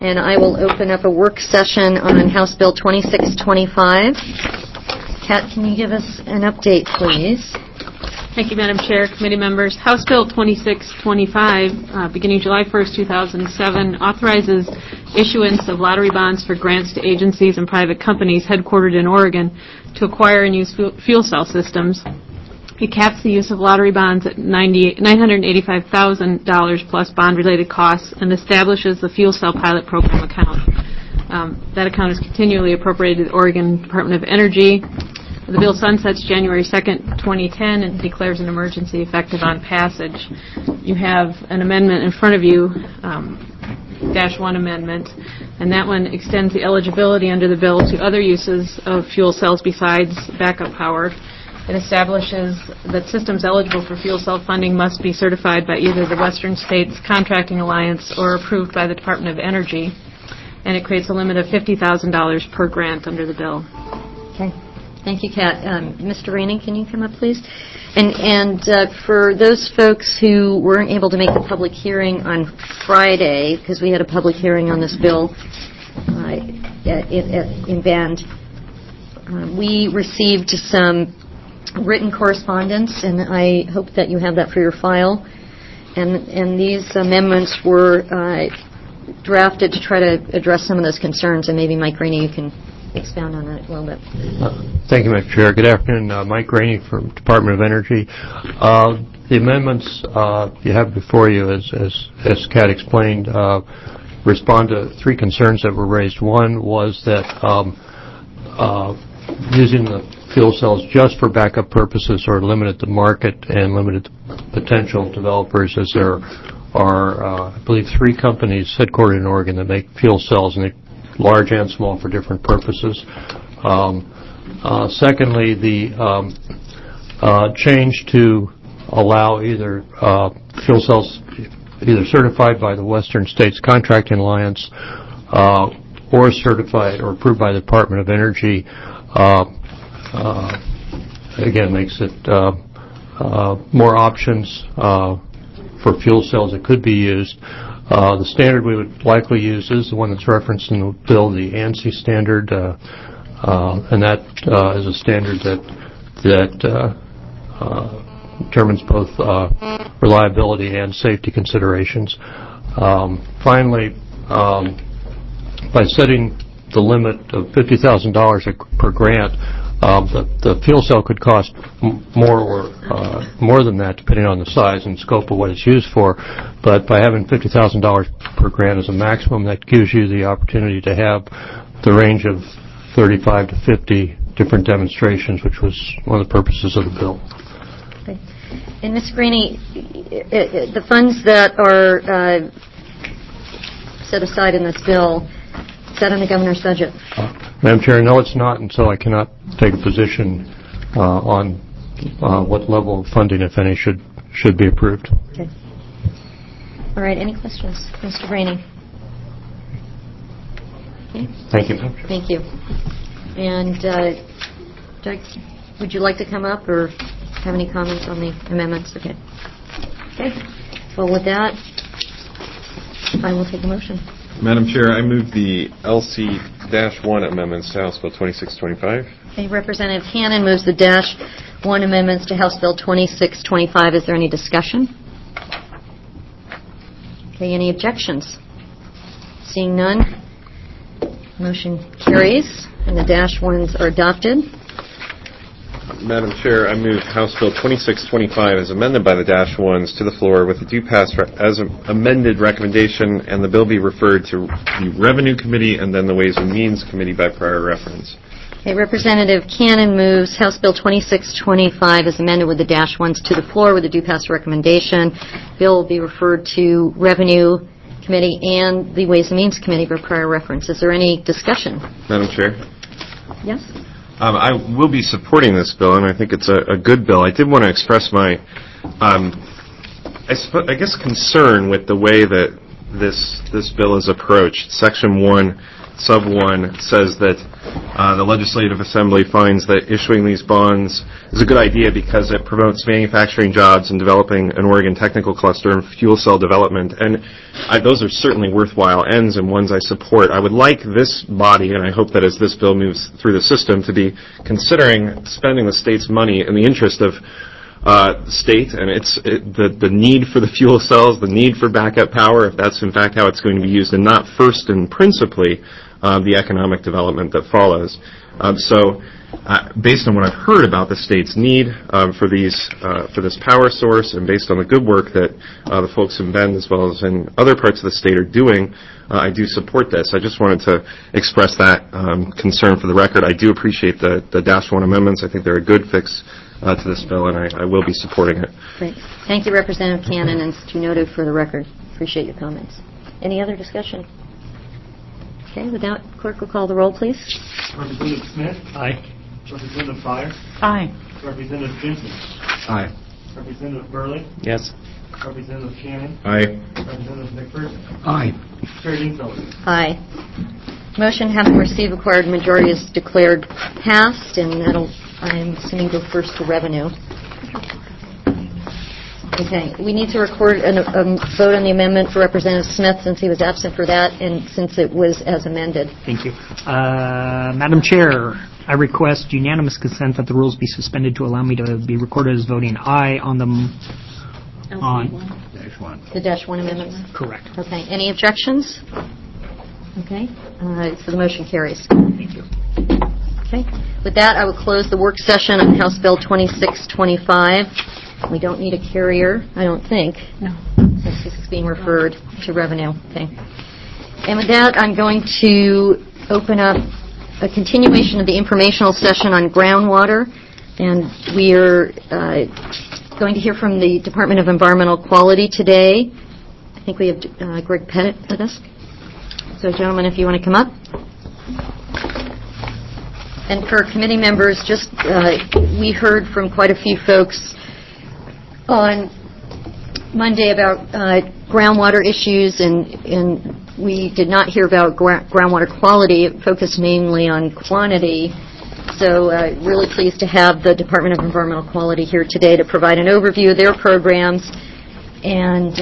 And I will open up a work session on House Bill 2625. Kat, can you give us an update, please? Thank you, Madam Chair, committee members. House Bill 2625, beginning July 1st, 2007, authorizes issuance of lottery bonds for grants to agencies and private companies headquartered in Oregon to acquire and use fuel cell systems. It caps the use of lottery bonds at $985,000 plus bond-related costs and establishes the Fuel Cell Pilot Program account. That account is continually appropriated to the Oregon Department of Energy. The bill sunsets January 2nd, 2010, and declares an emergency effective on passage. You have an amendment in front of you, Dash 1 amendment, and that one extends the eligibility under the bill to other uses of fuel cells besides backup power. It establishes that systems eligible for fuel cell funding must be certified by either the Western States Contracting Alliance or approved by the Department of Energy, and it creates a limit of $50,000 per grant under the bill. Okay. Thank you, Kat. Mr. Rainey, can you come up, please? And for those folks who weren't able to make the public hearing on Friday, because we had a public hearing on this bill in Bend, we received some written correspondence, and I hope that you have that for your file. And these amendments were drafted to try to address some of those concerns, and maybe Mike Rainey, you can expound on that a little bit. Thank you, Madam Chair. Good afternoon. Mike Rainey from Department of Energy. The amendments you have before you, as Kat explained, respond to three concerns that were raised. One was that using the fuel cells just for backup purposes are limited the market and limited potential developers, as there are, I believe, 3 companies headquartered in Oregon that make fuel cells, and they're large and small for different purposes. Secondly, the change to allow either fuel cells either certified by the Western States Contracting Alliance or certified or approved by the Department of Energy again makes it more options for fuel cells that could be used. The standard we would likely use is the one that's referenced in the bill, the ANSI standard, and that is a standard that determines both reliability and safety considerations. Finally, by setting the limit of $50,000 per grant, the fuel cell could cost more than that, depending on the size and scope of what it's used for. But by having $50,000 per grant as a maximum, that gives you the opportunity to have the range of 35 to 50 different demonstrations, which was one of the purposes of the bill. Okay. And Ms. Graney, the funds that are set aside in this bill, is that in the governor's budget? Madam Chair, no, it's not, and so I cannot take a position on what level of funding, if any, should be approved. Okay. All right. Any questions, Mr. Rainey? Okay. Thank you. Thank you. And Doug, would you like to come up or have any comments on the amendments? Okay. Okay. Well, with that, I will take a motion. Madam Chair, I move the LC-1 amendments to House Bill 2625. Okay, Representative Hannan moves the -1 amendments to House Bill 2625. Is there any discussion? Okay, any objections? Seeing none, motion carries, and the -1s are adopted. Madam Chair, I move House Bill 2625 as amended by the -1s to the floor with the due pass as amended recommendation, and the bill be referred to the Revenue Committee and then the Ways and Means Committee by prior reference. Okay, Representative Cannon moves House Bill 2625 as amended with the -1s to the floor with the due pass recommendation. Bill will be referred to Revenue Committee and the Ways and Means Committee by prior reference. Is there any discussion? Madam Chair? Yes? I will be supporting this bill, and I think it's a good bill. I did want to express my, I guess, concern with the way that this bill is approached. Section 1 sub 1 says that the Legislative Assembly finds that issuing these bonds is a good idea because it promotes manufacturing jobs and developing an Oregon technical cluster and fuel cell development. And those are certainly worthwhile ends and ones I support. I would like this body, and I hope that as this bill moves through the system, to be considering spending the state's money in the interest of the state and the need for the fuel cells, the need for backup power, if that's in fact how it's going to be used, and not first and principally the economic development that follows. Based on what I've heard about the state's need for this power source, and based on the good work that the folks in Bend as well as in other parts of the state are doing, I do support this. I just wanted to express that concern for the record. I do appreciate the -1 amendments. I think they're a good fix to this bill, and I will be supporting it. Great. Thank you, Representative Cannon, and it's noted for the record. Appreciate your comments. Any other discussion? Okay, with that, clerk will call the roll, please. Representative Smith? Aye. Representative Fire? Aye. Representative Vincent? Aye. Representative Burley? Yes. Representative Cannon? Aye. Representative McPherson? Aye. Chair Dingfelder? Aye. Motion having received required majority is declared passed, and that'll, I'm assuming, go first to revenue. Okay, we need to record a vote on the amendment for Representative Smith since he was absent for that and since it was as amended. Thank you. Madam Chair, I request unanimous consent that the rules be suspended to allow me to be recorded as voting aye on the The -1 amendments? Correct. Okay, any objections? Okay, so the motion carries. Thank you. Okay, with that, I will close the work session on House Bill 2625. We don't need a carrier, I don't think. No. Since this is being referred to revenue. Okay. And with that, I'm going to open up a continuation of the informational session on groundwater. And we are going to hear from the Department of Environmental Quality today. I think we have Greg Pettit with us. So, gentlemen, if you want to come up. And for committee members, just we heard from quite a few folks on Monday about groundwater issues, and we did not hear about groundwater quality. It focused mainly on quantity. So really pleased to have the Department of Environmental Quality here today to provide an overview of their programs and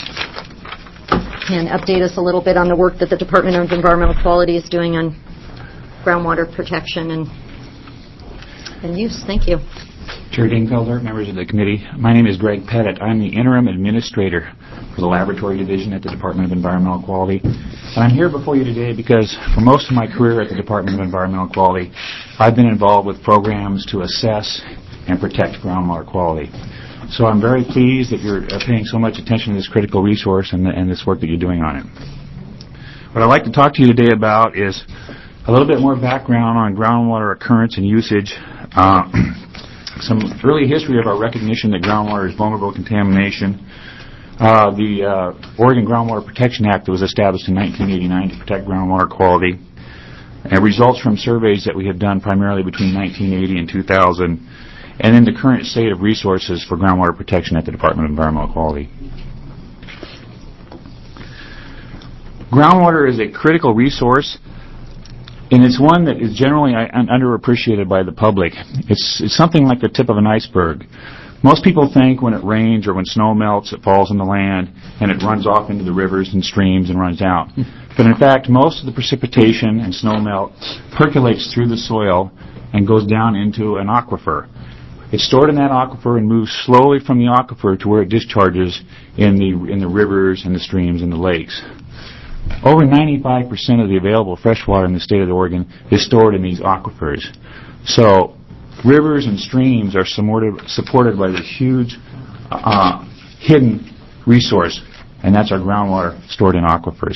update us a little bit on the work that the Department of Environmental Quality is doing on groundwater protection and use. Thank you. Chair Dingfelder, members of the committee, my name is Greg Pettit. I'm the interim administrator for the laboratory division at the Department of Environmental Quality. And I'm here before you today because for most of my career at the Department of Environmental Quality, I've been involved with programs to assess and protect groundwater quality. So I'm very pleased that you're paying so much attention to this critical resource and this work that you're doing on it. What I'd like to talk to you today about is a little bit more background on groundwater occurrence and usage, some early history of our recognition that groundwater is vulnerable to contamination, the Oregon Groundwater Protection Act that was established in 1989 to protect groundwater quality, and results from surveys that we have done primarily between 1980 and 2000, and then the current state of resources for groundwater protection at the Department of Environmental Quality. Groundwater is a critical resource, and it's one that is generally underappreciated by the public. It's something like the tip of an iceberg. Most people think when it rains or when snow melts, it falls on the land and it runs off into the rivers and streams and runs out. But in fact, most of the precipitation and snow melt percolates through the soil and goes down into an aquifer. It's stored in that aquifer and moves slowly from the aquifer to where it discharges in the rivers and the streams and the lakes. Over 95% of the available fresh water in the state of Oregon is stored in these aquifers. So rivers and streams are supported by this huge hidden resource, and that's our groundwater stored in aquifers.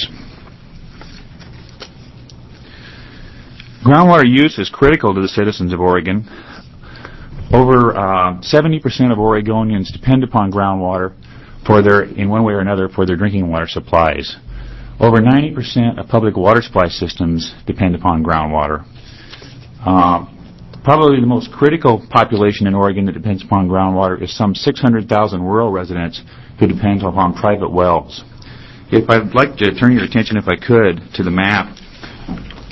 Groundwater use is critical to the citizens of Oregon. Over 70% of Oregonians depend upon groundwater in one way or another, for their drinking water supplies. Over 90% of public water supply systems depend upon groundwater. Probably the most critical population in Oregon that depends upon groundwater is some 600,000 rural residents who depend upon private wells. If I'd like to turn your attention, if I could, to the map.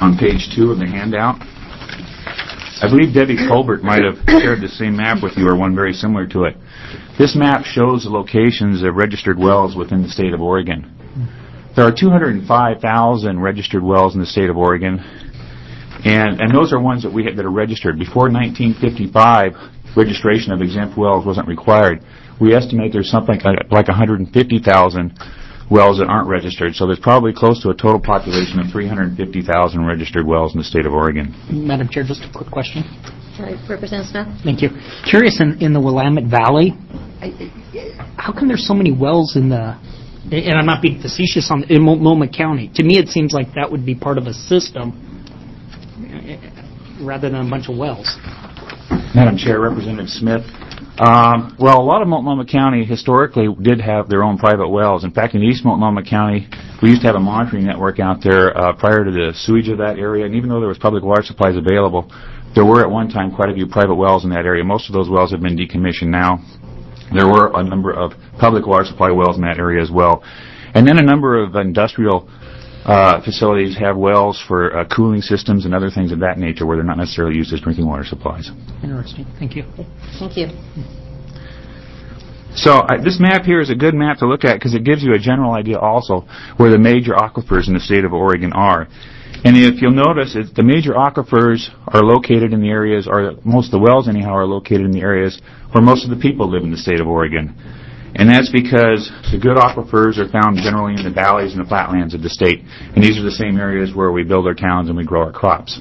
on page 2 of the handout. I believe Debbie Colbert might have shared the same map with you, or one very similar to it. This map shows the locations of registered wells within the state of Oregon. There are 205,000 registered wells in the state of Oregon, and those are ones that that are registered. Before 1955, registration of exempt wells wasn't required. We estimate there's something like 150,000 wells that aren't registered, so there's probably close to a total population of 350,000 registered wells in the state of Oregon. Madam Chair, just a quick question. Representative Smith? Thank you. Curious, in the Willamette Valley, how come there's so many wells in the, and I'm not being facetious, in Multnomah County? To me, it seems like that would be part of a system rather than a bunch of wells. Madam Chair, Representative Smith. Well, a lot of Multnomah County historically did have their own private wells. In fact, in East Multnomah County, we used to have a monitoring network out there prior to the sewage of that area, and even though there was public water supplies available, there were at one time quite a few private wells in that area. Most of those wells have been decommissioned now. There were a number of public water supply wells in that area as well. And then a number of industrial facilities have wells for cooling systems and other things of that nature where they're not necessarily used as drinking water supplies. Interesting. Thank you. Thank you. So this map here is a good map to look at because it gives you a general idea also where the major aquifers in the state of Oregon are. And if you'll notice, the major aquifers are located in the areas, or most of the wells anyhow are located in the areas where most of the people live in the state of Oregon. And that's because the good aquifers are found generally in the valleys and the flatlands of the state. And these are the same areas where we build our towns and we grow our crops.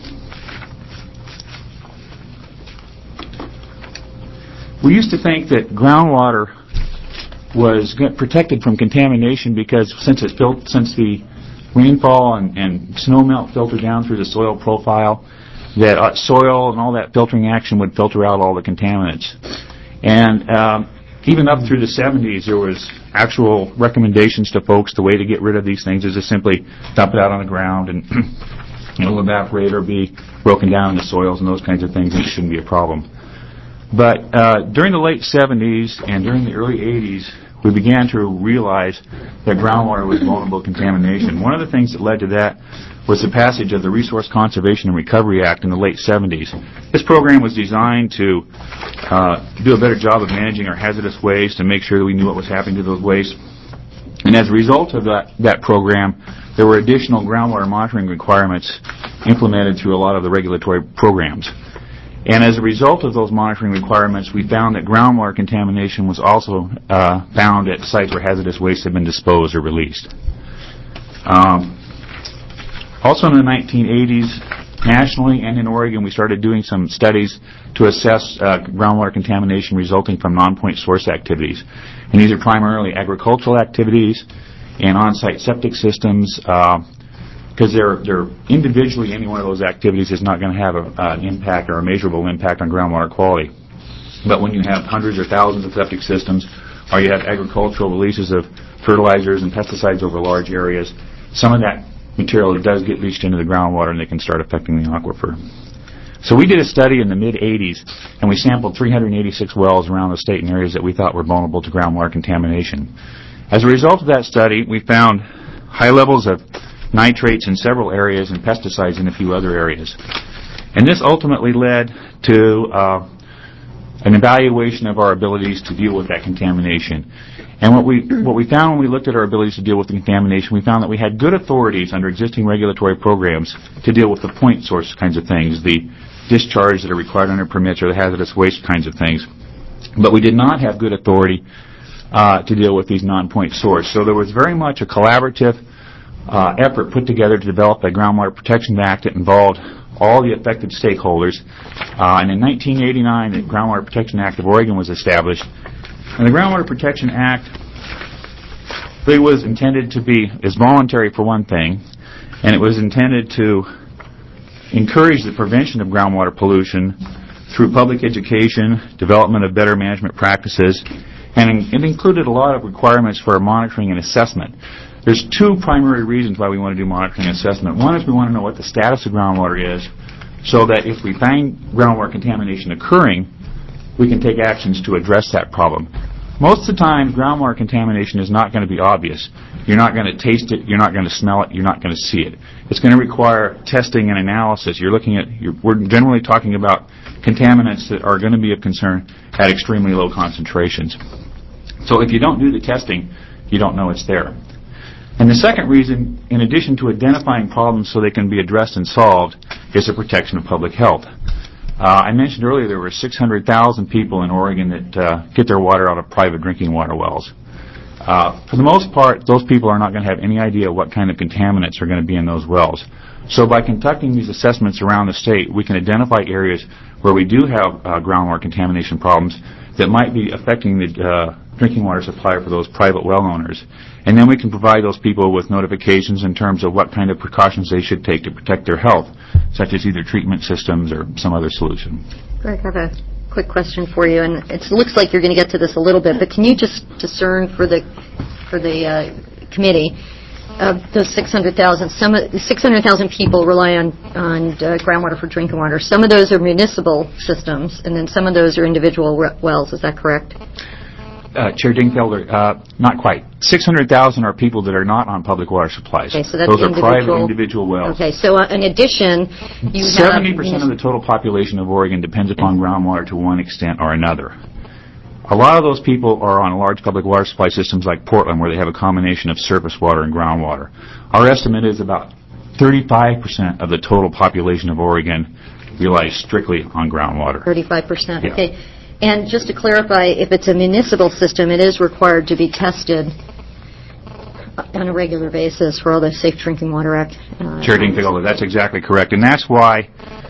We used to think that groundwater was protected from contamination because since the rainfall and snow melt filter down through the soil profile, that soil and all that filtering action would filter out all the contaminants. And even up through the 70s, there was actual recommendations to folks. The way to get rid of these things is to simply dump it out on the ground and it'll evaporate or be broken down into soils and those kinds of things, and it shouldn't be a problem. But during the late 70s and during the early 80s, we began to realize that groundwater was vulnerable to contamination. One of the things that led to that was the passage of the Resource Conservation and Recovery Act in the late 70s. This program was designed to do a better job of managing our hazardous waste and make sure that we knew what was happening to those wastes. And as a result of that program, there were additional groundwater monitoring requirements implemented through a lot of the regulatory programs. And as a result of those monitoring requirements, we found that groundwater contamination was also found at sites where hazardous waste had been disposed or released. Also in the 1980s, nationally and in Oregon, we started doing some studies to assess groundwater contamination resulting from non-point source activities. And these are primarily agricultural activities and on-site septic systems, because they're individually, any one of those activities is not going to have an impact or a measurable impact on groundwater quality. But when you have hundreds or thousands of septic systems, or you have agricultural releases of fertilizers and pesticides over large areas, some of that material does get leached into the groundwater and they can start affecting the aquifer. So we did a study in the mid-'80s, and we sampled 386 wells around the state in areas that we thought were vulnerable to groundwater contamination. As a result of that study, we found high levels of nitrates in several areas and pesticides in a few other areas. And this ultimately led to an evaluation of our abilities to deal with that contamination. And what we found when we looked at our abilities to deal with the contamination, we found that we had good authorities under existing regulatory programs to deal with the point source kinds of things, the discharge that are required under permits or the hazardous waste kinds of things. But we did not have good authority to deal with these non-point source. So there was very much a collaborative effort put together to develop a Groundwater Protection Act that involved all the affected stakeholders. And in 1989, the Groundwater Protection Act of Oregon was established. And the Groundwater Protection Act really was intended to be, is voluntary for one thing, and it was intended to encourage the prevention of groundwater pollution through public education, development of better management practices, and it included a lot of requirements for monitoring and assessment. There's two primary reasons why we want to do monitoring and assessment. One is we want to know what the status of groundwater is, so that if we find groundwater contamination occurring, we can take actions to address that problem. Most of the time, groundwater contamination is not going to be obvious. You're not going to taste it, you're not going to smell it, you're not going to see it. It's going to require testing and analysis. We're generally talking about contaminants that are going to be of concern at extremely low concentrations. So if you don't do the testing, you don't know it's there. And the second reason, in addition to identifying problems so they can be addressed and solved, is the protection of public health. I mentioned earlier there were 600,000 people in Oregon that get their water out of private drinking water wells. For the most part, those people are not going to have any idea what kind of contaminants are going to be in those wells. So by conducting these assessments around the state, we can identify areas where we do have groundwater contamination problems that might be affecting the drinking water supply for those private well owners. And then we can provide those people with notifications in terms of what kind of precautions they should take to protect their health, such as either treatment systems or some other solution. Greg, I have a quick question for you, and it looks like you're going to get to this a little bit, but can you just discern for the committee those 600,000? 600,000 people rely on groundwater for drinking water. Some of those are municipal systems, and then some of those are individual wells. Is that correct? Chair Dingfelder, not quite. 600,000 are people that are not on public water supplies. Okay, so that's those are private individual wells. Okay, so in addition, you 70% of the total population of Oregon depends upon groundwater to one extent or another. A lot of those people are on large public water supply systems like Portland, where they have a combination of surface water and groundwater. Our estimate is about 35% of the total population of Oregon relies strictly on groundwater. 35%, yeah. Okay. And just to clarify, if it's a municipal system, it is required to be tested on a regular basis for all the Safe Drinking Water Act. Chair Dingfelder, that's exactly correct. And that's why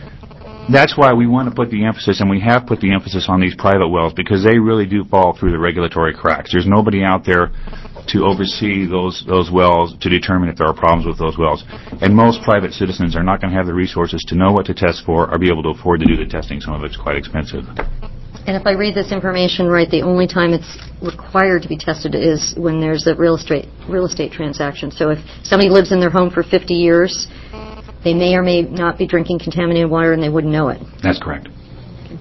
we want to put the emphasis, and we have put the emphasis on these private wells, because they really do fall through the regulatory cracks. There's nobody out there to oversee those wells to determine if there are problems with those wells. And most private citizens are not going to have the resources to know what to test for or be able to afford to do the testing. Some of it's quite expensive. And if I read this information right, the only time it's required to be tested is when there's a real estate transaction. So if somebody lives in their home for 50 years, they may or may not be drinking contaminated water and they wouldn't know it. That's correct. Okay.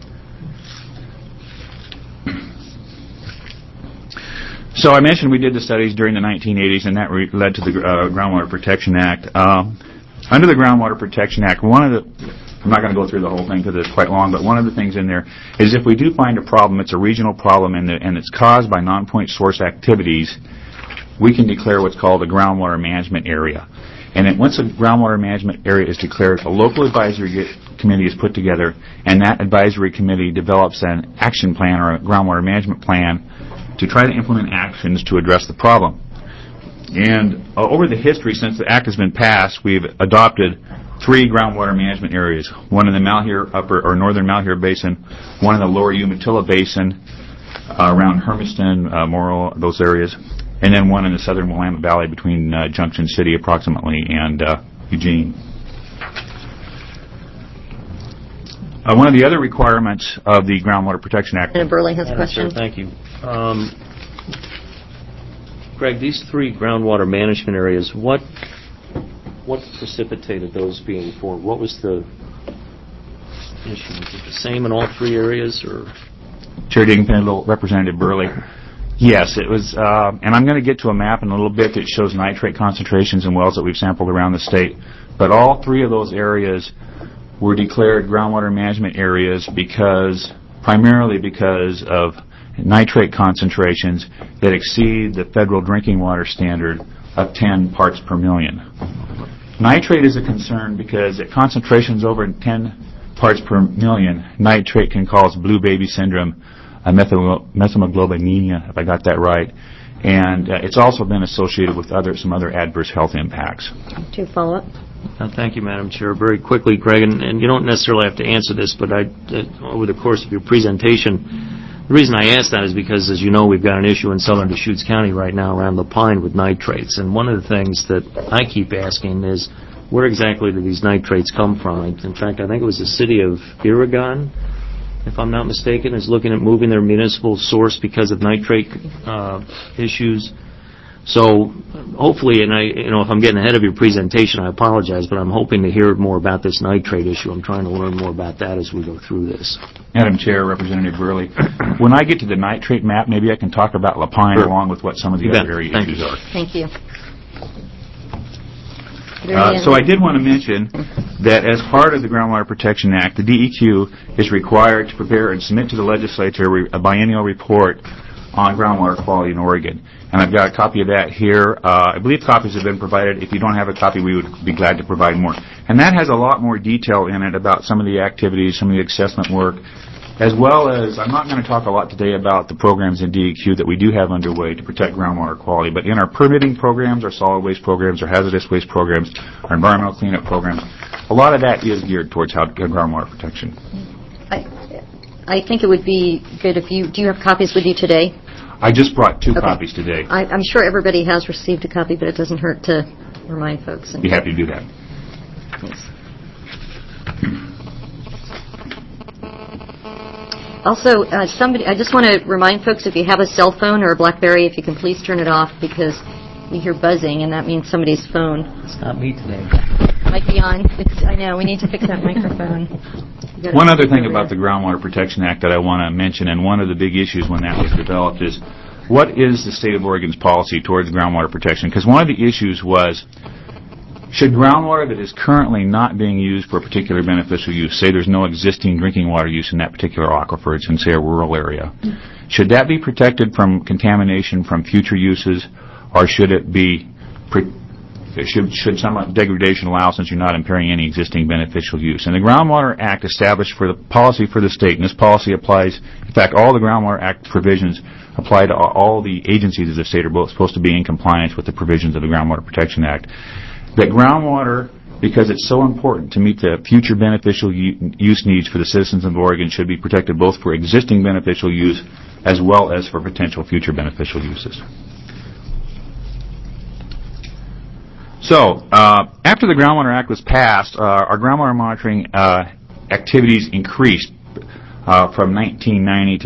So I mentioned we did the studies during the 1980s, and that led to the Groundwater Protection Act. Under the Groundwater Protection Act, I'm not going to go through the whole thing because it's quite long, but one of the things in there is if we do find a problem, it's a regional problem, and it's caused by non-point source activities, we can declare what's called a groundwater management area. And once a groundwater management area is declared, a local advisory committee is put together, and that advisory committee develops an action plan or a groundwater management plan to try to implement actions to address the problem. And over the history, since the Act has been passed, we've adopted 3 groundwater management areas, one in the Malheur northern Malheur Basin, one in the lower Umatilla Basin, around Hermiston, Morrow, those areas, and then one in the southern Willamette Valley between Junction City approximately and Eugene. One of the other requirements of the Groundwater Protection Act... And Burley has a question. Sir, thank you. Greg, these 3 groundwater management areas, what precipitated those being formed? What was the issue? Was it the same in all 3 areas, or? Chair Dingfelder, Representative Burley. Yes, it was, and I'm going to get to a map in a little bit that shows nitrate concentrations in wells that we've sampled around the state. But all 3 of those areas were declared groundwater management areas primarily because of nitrate concentrations that exceed the federal drinking water standard of 10 parts per million. Nitrate is a concern because at concentrations over 10 parts per million, nitrate can cause blue baby syndrome, methemoglobinemia, if I got that right, and it's also been associated with some other adverse health impacts. Do you follow up? Thank you, Madam Chair. Very quickly, Greg, and you don't necessarily have to answer this, but over the course of your presentation, the reason I ask that is because, as you know, we've got an issue in southern Deschutes County right now around La Pine with nitrates. And one of the things that I keep asking is, where exactly do these nitrates come from? In fact, I think it was the city of Irigan, if I'm not mistaken, is looking at moving their municipal source because of nitrate issues. So hopefully, and if I'm getting ahead of your presentation, I apologize, but I'm hoping to hear more about this nitrate issue. I'm trying to learn more about that as we go through this. Madam Chair, Representative Burley, when I get to the nitrate map, maybe I can talk about Lapine Sure. along with what some of the other area Thank issues you. are. Thank you. So I did want to mention that as part of the Groundwater Protection Act, the DEQ is required to prepare and submit to the legislature a biennial report on groundwater quality in Oregon. And I've got a copy of that here. I believe copies have been provided. If you don't have a copy, we would be glad to provide more. And that has a lot more detail in it about some of the activities, some of the assessment work, as well as, I'm not going to talk a lot today about the programs in DEQ that we do have underway to protect groundwater quality, but in our permitting programs, our solid waste programs, our hazardous waste programs, our environmental cleanup programs, a lot of that is geared towards groundwater protection. I think it would be good if do you have copies with you today? I just brought two copies today. I'm sure everybody has received a copy, but it doesn't hurt to remind folks. Be happy to do that. Yes. Also, I just want to remind folks, if you have a cell phone or a BlackBerry, if you can please turn it off, because we hear buzzing, and that means somebody's phone. It's not me today. Might be on. I know, we need to fix that microphone. One other thing about the Groundwater Protection Act that I want to mention, and one of the big issues when that was developed, is what is the state of Oregon's policy towards groundwater protection? Because one of the issues was, should groundwater that is currently not being used for a particular beneficial use, say there's no existing drinking water use in that particular aquifer, it's in, say, a rural area, should that be protected from contamination from future uses, or should it be should some degradation allow since you're not impairing any existing beneficial use? And the Groundwater Act established for the policy for the state, and this policy applies, in fact, all the Groundwater Act provisions apply to all the agencies of the state are both supposed to be in compliance with the provisions of the Groundwater Protection Act. That groundwater, because it's so important to meet the future beneficial use needs for the citizens of Oregon, should be protected both for existing beneficial use as well as for potential future beneficial uses. So, after the Groundwater Act was passed, our groundwater monitoring activities increased from 1990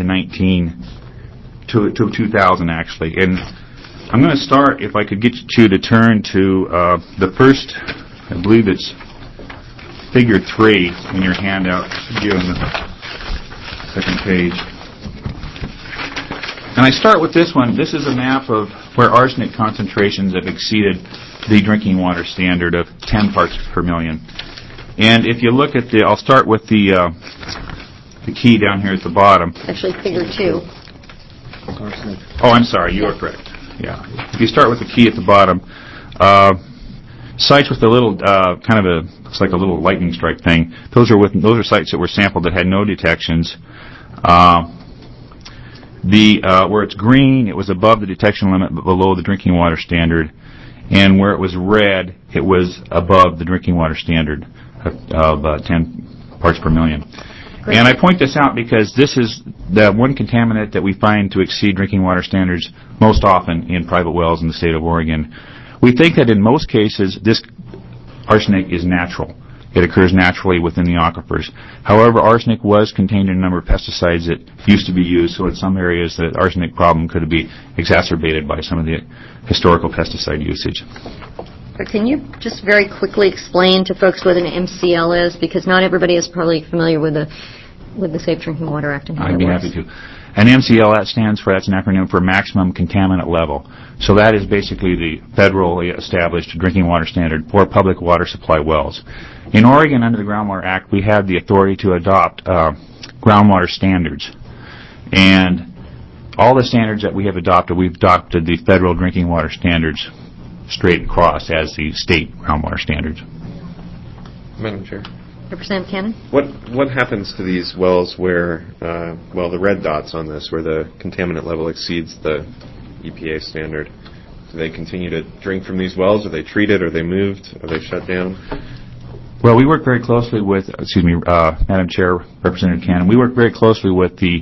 to 2000, actually. And I'm going to start, if I could get you to turn to the first, I believe it's figure 3 in your handout, should be on the second page. And I start with this one. This is a map of where arsenic concentrations have exceeded the drinking water standard of 10 parts per million. And if you look at I'll start with the key down here at the bottom. Actually, figure 2. Oh, I'm sorry, you are correct. Yeah. If you start with the key at the bottom, sites with a little looks like a little lightning strike thing. Those are sites that were sampled that had no detections. Where it's green, it was above the detection limit but below the drinking water standard. And where it was red, it was above the drinking water standard of 10 parts per million. Great. And I point this out because this is the one contaminant that we find to exceed drinking water standards most often in private wells in the state of Oregon. We think that in most cases, this arsenic is natural. It occurs naturally within the aquifers. However, arsenic was contained in a number of pesticides that used to be used, so in some areas the arsenic problem could be exacerbated by some of the historical pesticide usage. But can you just very quickly explain to folks what an MCL is? Because not everybody is probably familiar with the Safe Drinking Water Act and how I'd it be works. happy to. An MCL, that's an acronym for Maximum Contaminant Level. So that is basically the federally established drinking water standard for public water supply wells. In Oregon, under the Groundwater Act, we have the authority to adopt groundwater standards. And all the standards that we have adopted, we've adopted the federal drinking water standards straight across as the state groundwater standards. Madam Chair. Representative Cannon? What happens to these wells where, the red dots on this, where the contaminant level exceeds the EPA standard? Do they continue to drink from these wells? Are they treated? Are they moved? Are they shut down? Well, we work very closely with, Madam Chair, Representative Cannon, we work very closely with the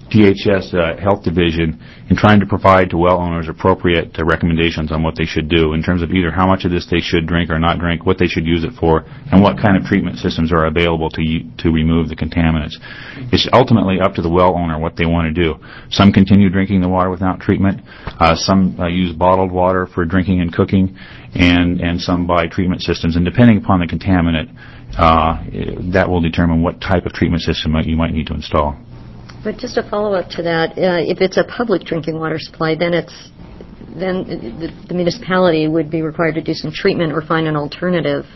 DHS Health Division in trying to provide to well owners appropriate recommendations on what they should do in terms of either how much of this they should drink or not drink, what they should use it for, and what kind of treatment systems are available to remove the contaminants. It's ultimately up to the well owner what they want to do. Some continue drinking the water without treatment. Some use bottled water for drinking and cooking, and some buy treatment systems. And depending upon the contaminant, that will determine what type of treatment system you might need to install. But just a follow-up to that, if it's a public drinking water supply, then the municipality would be required to do some treatment or find an alternative.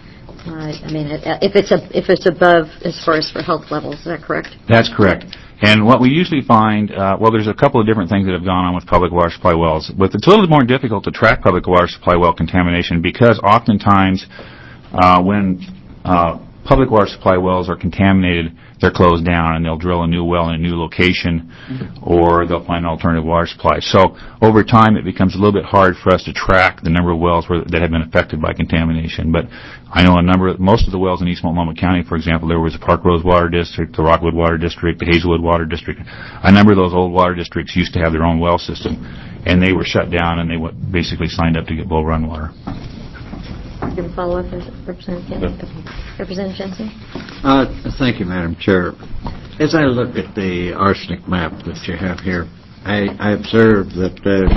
If it's above as far as for health levels, is that correct? That's correct. And what we usually find, there's a couple of different things that have gone on with public water supply wells. But it's a little more difficult to track public water supply well contamination because oftentimes when public water supply wells are contaminated, they're closed down and they'll drill a new well in a new location, or they'll find an alternative water supply. So over time it becomes a little bit hard for us to track the number of wells that have been affected by contamination. But I know most of the wells in East Multnomah County, for example, there was the Park Rose Water District, the Rockwood Water District, the Hazelwood Water District. A number of those old water districts used to have their own well system, and they were shut down and they basically signed up to get Bull Run water. You have a follow-up, Representative Jensen? Thank you, Madam Chair. As I look at the arsenic map that you have here, I observe that there's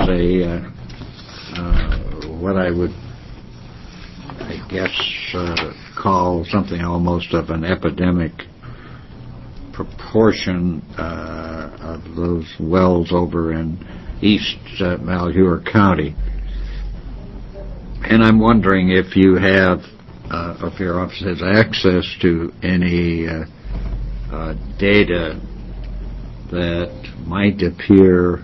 what I would, call something almost of an epidemic proportion of those wells over in East Malheur County. And I'm wondering if you have, if your office has access to any data that might appear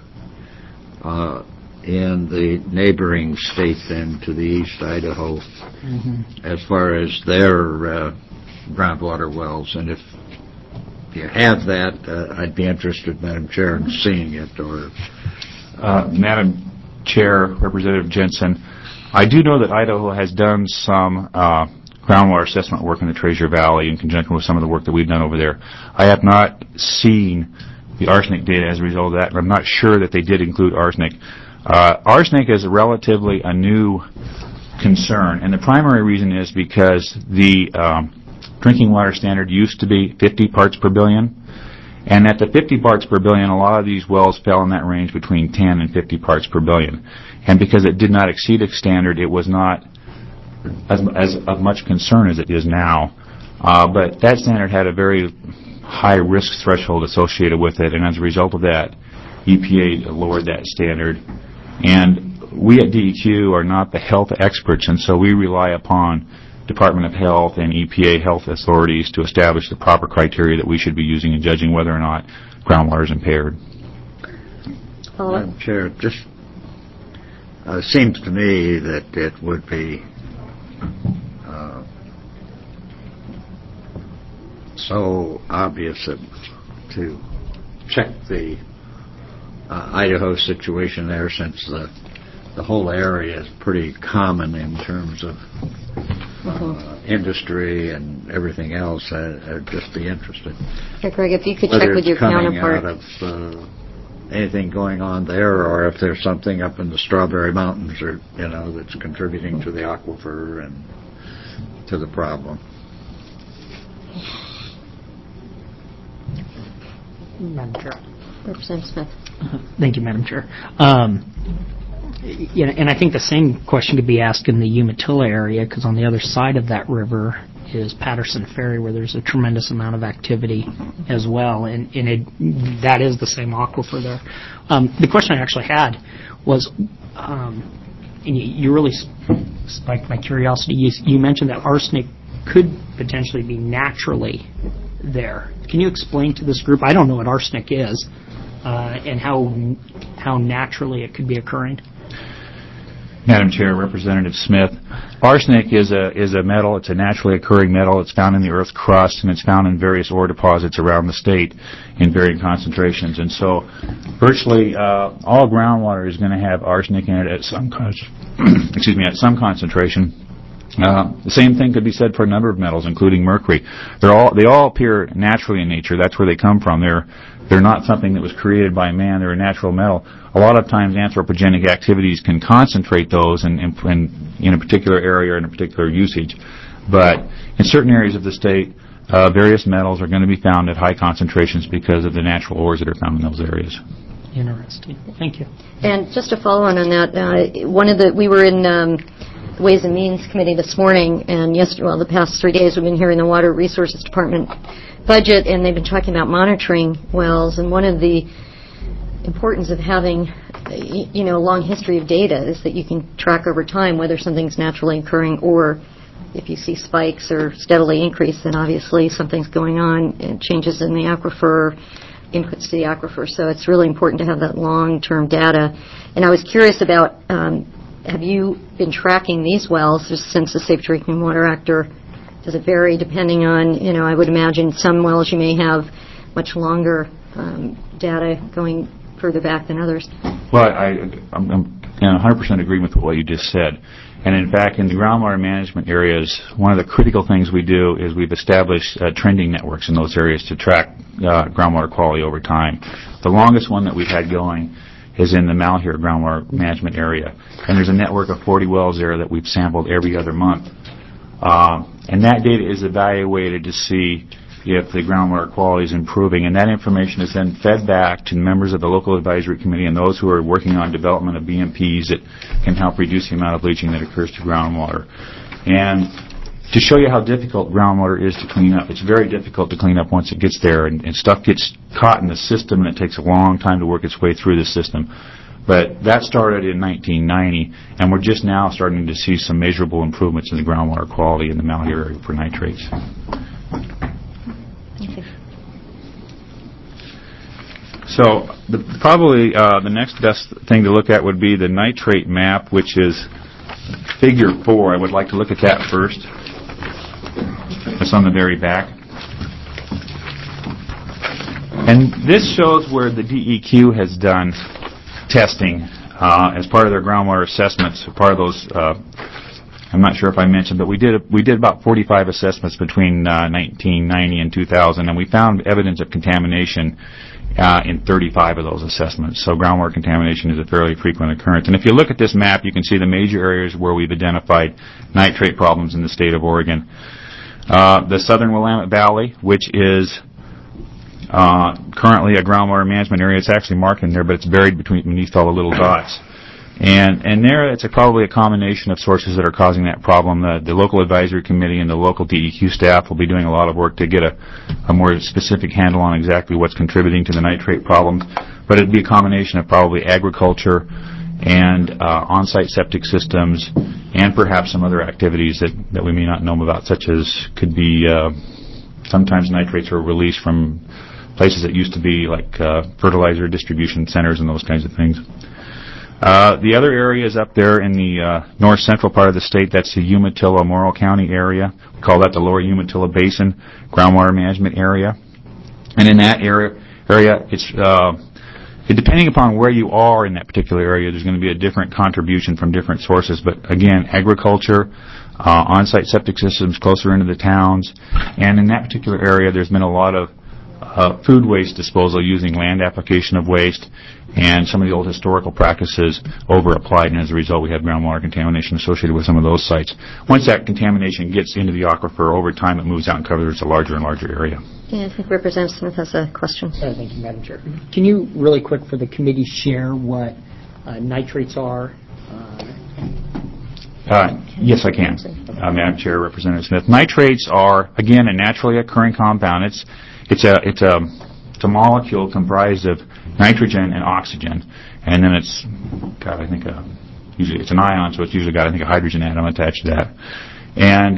in the neighboring state then to the east, Idaho, as far as their groundwater wells. And if you have that, I'd be interested, Madam Chair, in seeing it. Or Madam Chair, Representative Jensen, I do know that Idaho has done some groundwater assessment work in the Treasure Valley in conjunction with some of the work that we've done over there. I have not seen the arsenic data as a result of that, and I'm not sure that they did include arsenic. Arsenic is relatively a new concern, and the primary reason is because the drinking water standard used to be 50 parts per billion, and at the 50 parts per billion, a lot of these wells fell in that range between 10 and 50 parts per billion. And because it did not exceed its standard, it was not as of much concern as it is now. But that standard had a very high risk threshold associated with it, and as a result of that, EPA lowered that standard. And we at DEQ are not the health experts, and so we rely upon Department of Health and EPA health authorities to establish the proper criteria that we should be using in judging whether or not groundwater is impaired. Madam Chair, just seems to me that it would be so obvious to check the Idaho situation there, since the whole area is pretty common in terms of industry and everything else. I'd just be interested. Okay, Greg, if you could check with your counterpart. Whether it's coming out of anything going on there, or if there's something up in the Strawberry Mountains, or that's contributing to the aquifer and to the problem. Madam Chair. Representative Smith. Thank you, Madam Chair. And I think the same question could be asked in the Umatilla area, because on the other side of that river is Patterson Ferry, where there's a tremendous amount of activity as well, and that is the same aquifer there. The question I actually had was, and you really spiked my curiosity. You mentioned that arsenic could potentially be naturally there. Can you explain to this group? I don't know what arsenic is, and how naturally it could be occurring. Madam Chair, Representative Smith, arsenic is a metal. It's a naturally occurring metal. It's found in the Earth's crust, and it's found in various ore deposits around the state in varying concentrations. And so, virtually all groundwater is going to have arsenic in it at some concentration. The same thing could be said for a number of metals, including mercury. They all appear naturally in nature. That's where they come from. They're not something that was created by man. They're a natural metal. A lot of times anthropogenic activities can concentrate those in a particular area or in a particular usage. But in certain areas of the state, various metals are going to be found at high concentrations because of the natural ores that are found in those areas. Interesting. Thank you. And just to follow on that, we were in Ways and Means Committee this morning, and the past 3 days we've been hearing the Water Resources Department budget, and they've been talking about monitoring wells, and one of the importance of having a long history of data is that you can track over time whether something's naturally occurring, or if you see spikes or steadily increase, then obviously something's going on, and changes in the aquifer, inputs to the aquifer. So it's really important to have that long-term data. And I was curious about, have you been tracking these wells since the Safe Drinking Water Act, or does it vary depending on, I would imagine some wells you may have much longer data going further back than others? Well, I'm in 100% agreement with what you just said. And in fact, in the groundwater management areas, one of the critical things we do is we've established trending networks in those areas to track groundwater quality over time. The longest one that we've had going is in the Malheur groundwater management area. And there's a network of 40 wells there that we've sampled every other month. And that data is evaluated to see if the groundwater quality is improving. And that information is then fed back to members of the local advisory committee and those who are working on development of BMPs that can help reduce the amount of leaching that occurs to groundwater. And to show you how difficult groundwater is to clean up, it's very difficult to clean up once it gets there, and stuff gets caught in the system, and it takes a long time to work its way through the system. But that started in 1990, and we're just now starting to see some measurable improvements in the groundwater quality in the Malheur area for nitrates. Thank you. So probably the next best thing to look at would be the nitrate map, which is Figure 4. I would like to look at that first. It's on the very back. And this shows where the DEQ has done testing as part of their groundwater assessments. Part of those, I'm not sure if I mentioned, but we did about 45 assessments between 1990 and 2000, and we found evidence of contamination in 35 of those assessments. So groundwater contamination is a fairly frequent occurrence. And if you look at this map, you can see the major areas where we've identified nitrate problems in the state of Oregon. The southern Willamette Valley, which is currently a groundwater management area. It's actually marked in there, but it's buried beneath all the little dots. And there, it's probably a combination of sources that are causing that problem. The local advisory committee and the local DEQ staff will be doing a lot of work to get a more specific handle on exactly what's contributing to the nitrate problems. But it'd be a combination of probably agriculture and on-site septic systems, and perhaps some other activities that we may not know about, such as could be sometimes nitrates are released from places that used to be like fertilizer distribution centers and those kinds of things. The other area is up there in the north central part of the state. That's the Umatilla-Morrow County area. We call that the Lower Umatilla Basin Groundwater Management Area. And in that area it's depending upon where you are in that particular area, there's going to be a different contribution from different sources. But again, agriculture, on-site septic systems closer into the towns, and in that particular area, there's been a lot of food waste disposal using land application of waste, and some of the old historical practices over-applied, and as a result we have groundwater contamination associated with some of those sites. Once that contamination gets into the aquifer, over time it moves out and covers a larger and larger area. Yeah, I think Representative Smith has a question. Thank you, Madam Chair. Can you, really quick for the committee, share what nitrates are? Yes, I can. Madam Chair, Representative Smith. Nitrates are, again, a naturally occurring compound. It's a molecule comprised of nitrogen and oxygen, and then it's got, I think, usually it's an ion, so it's usually got, I think, a hydrogen atom attached to that. And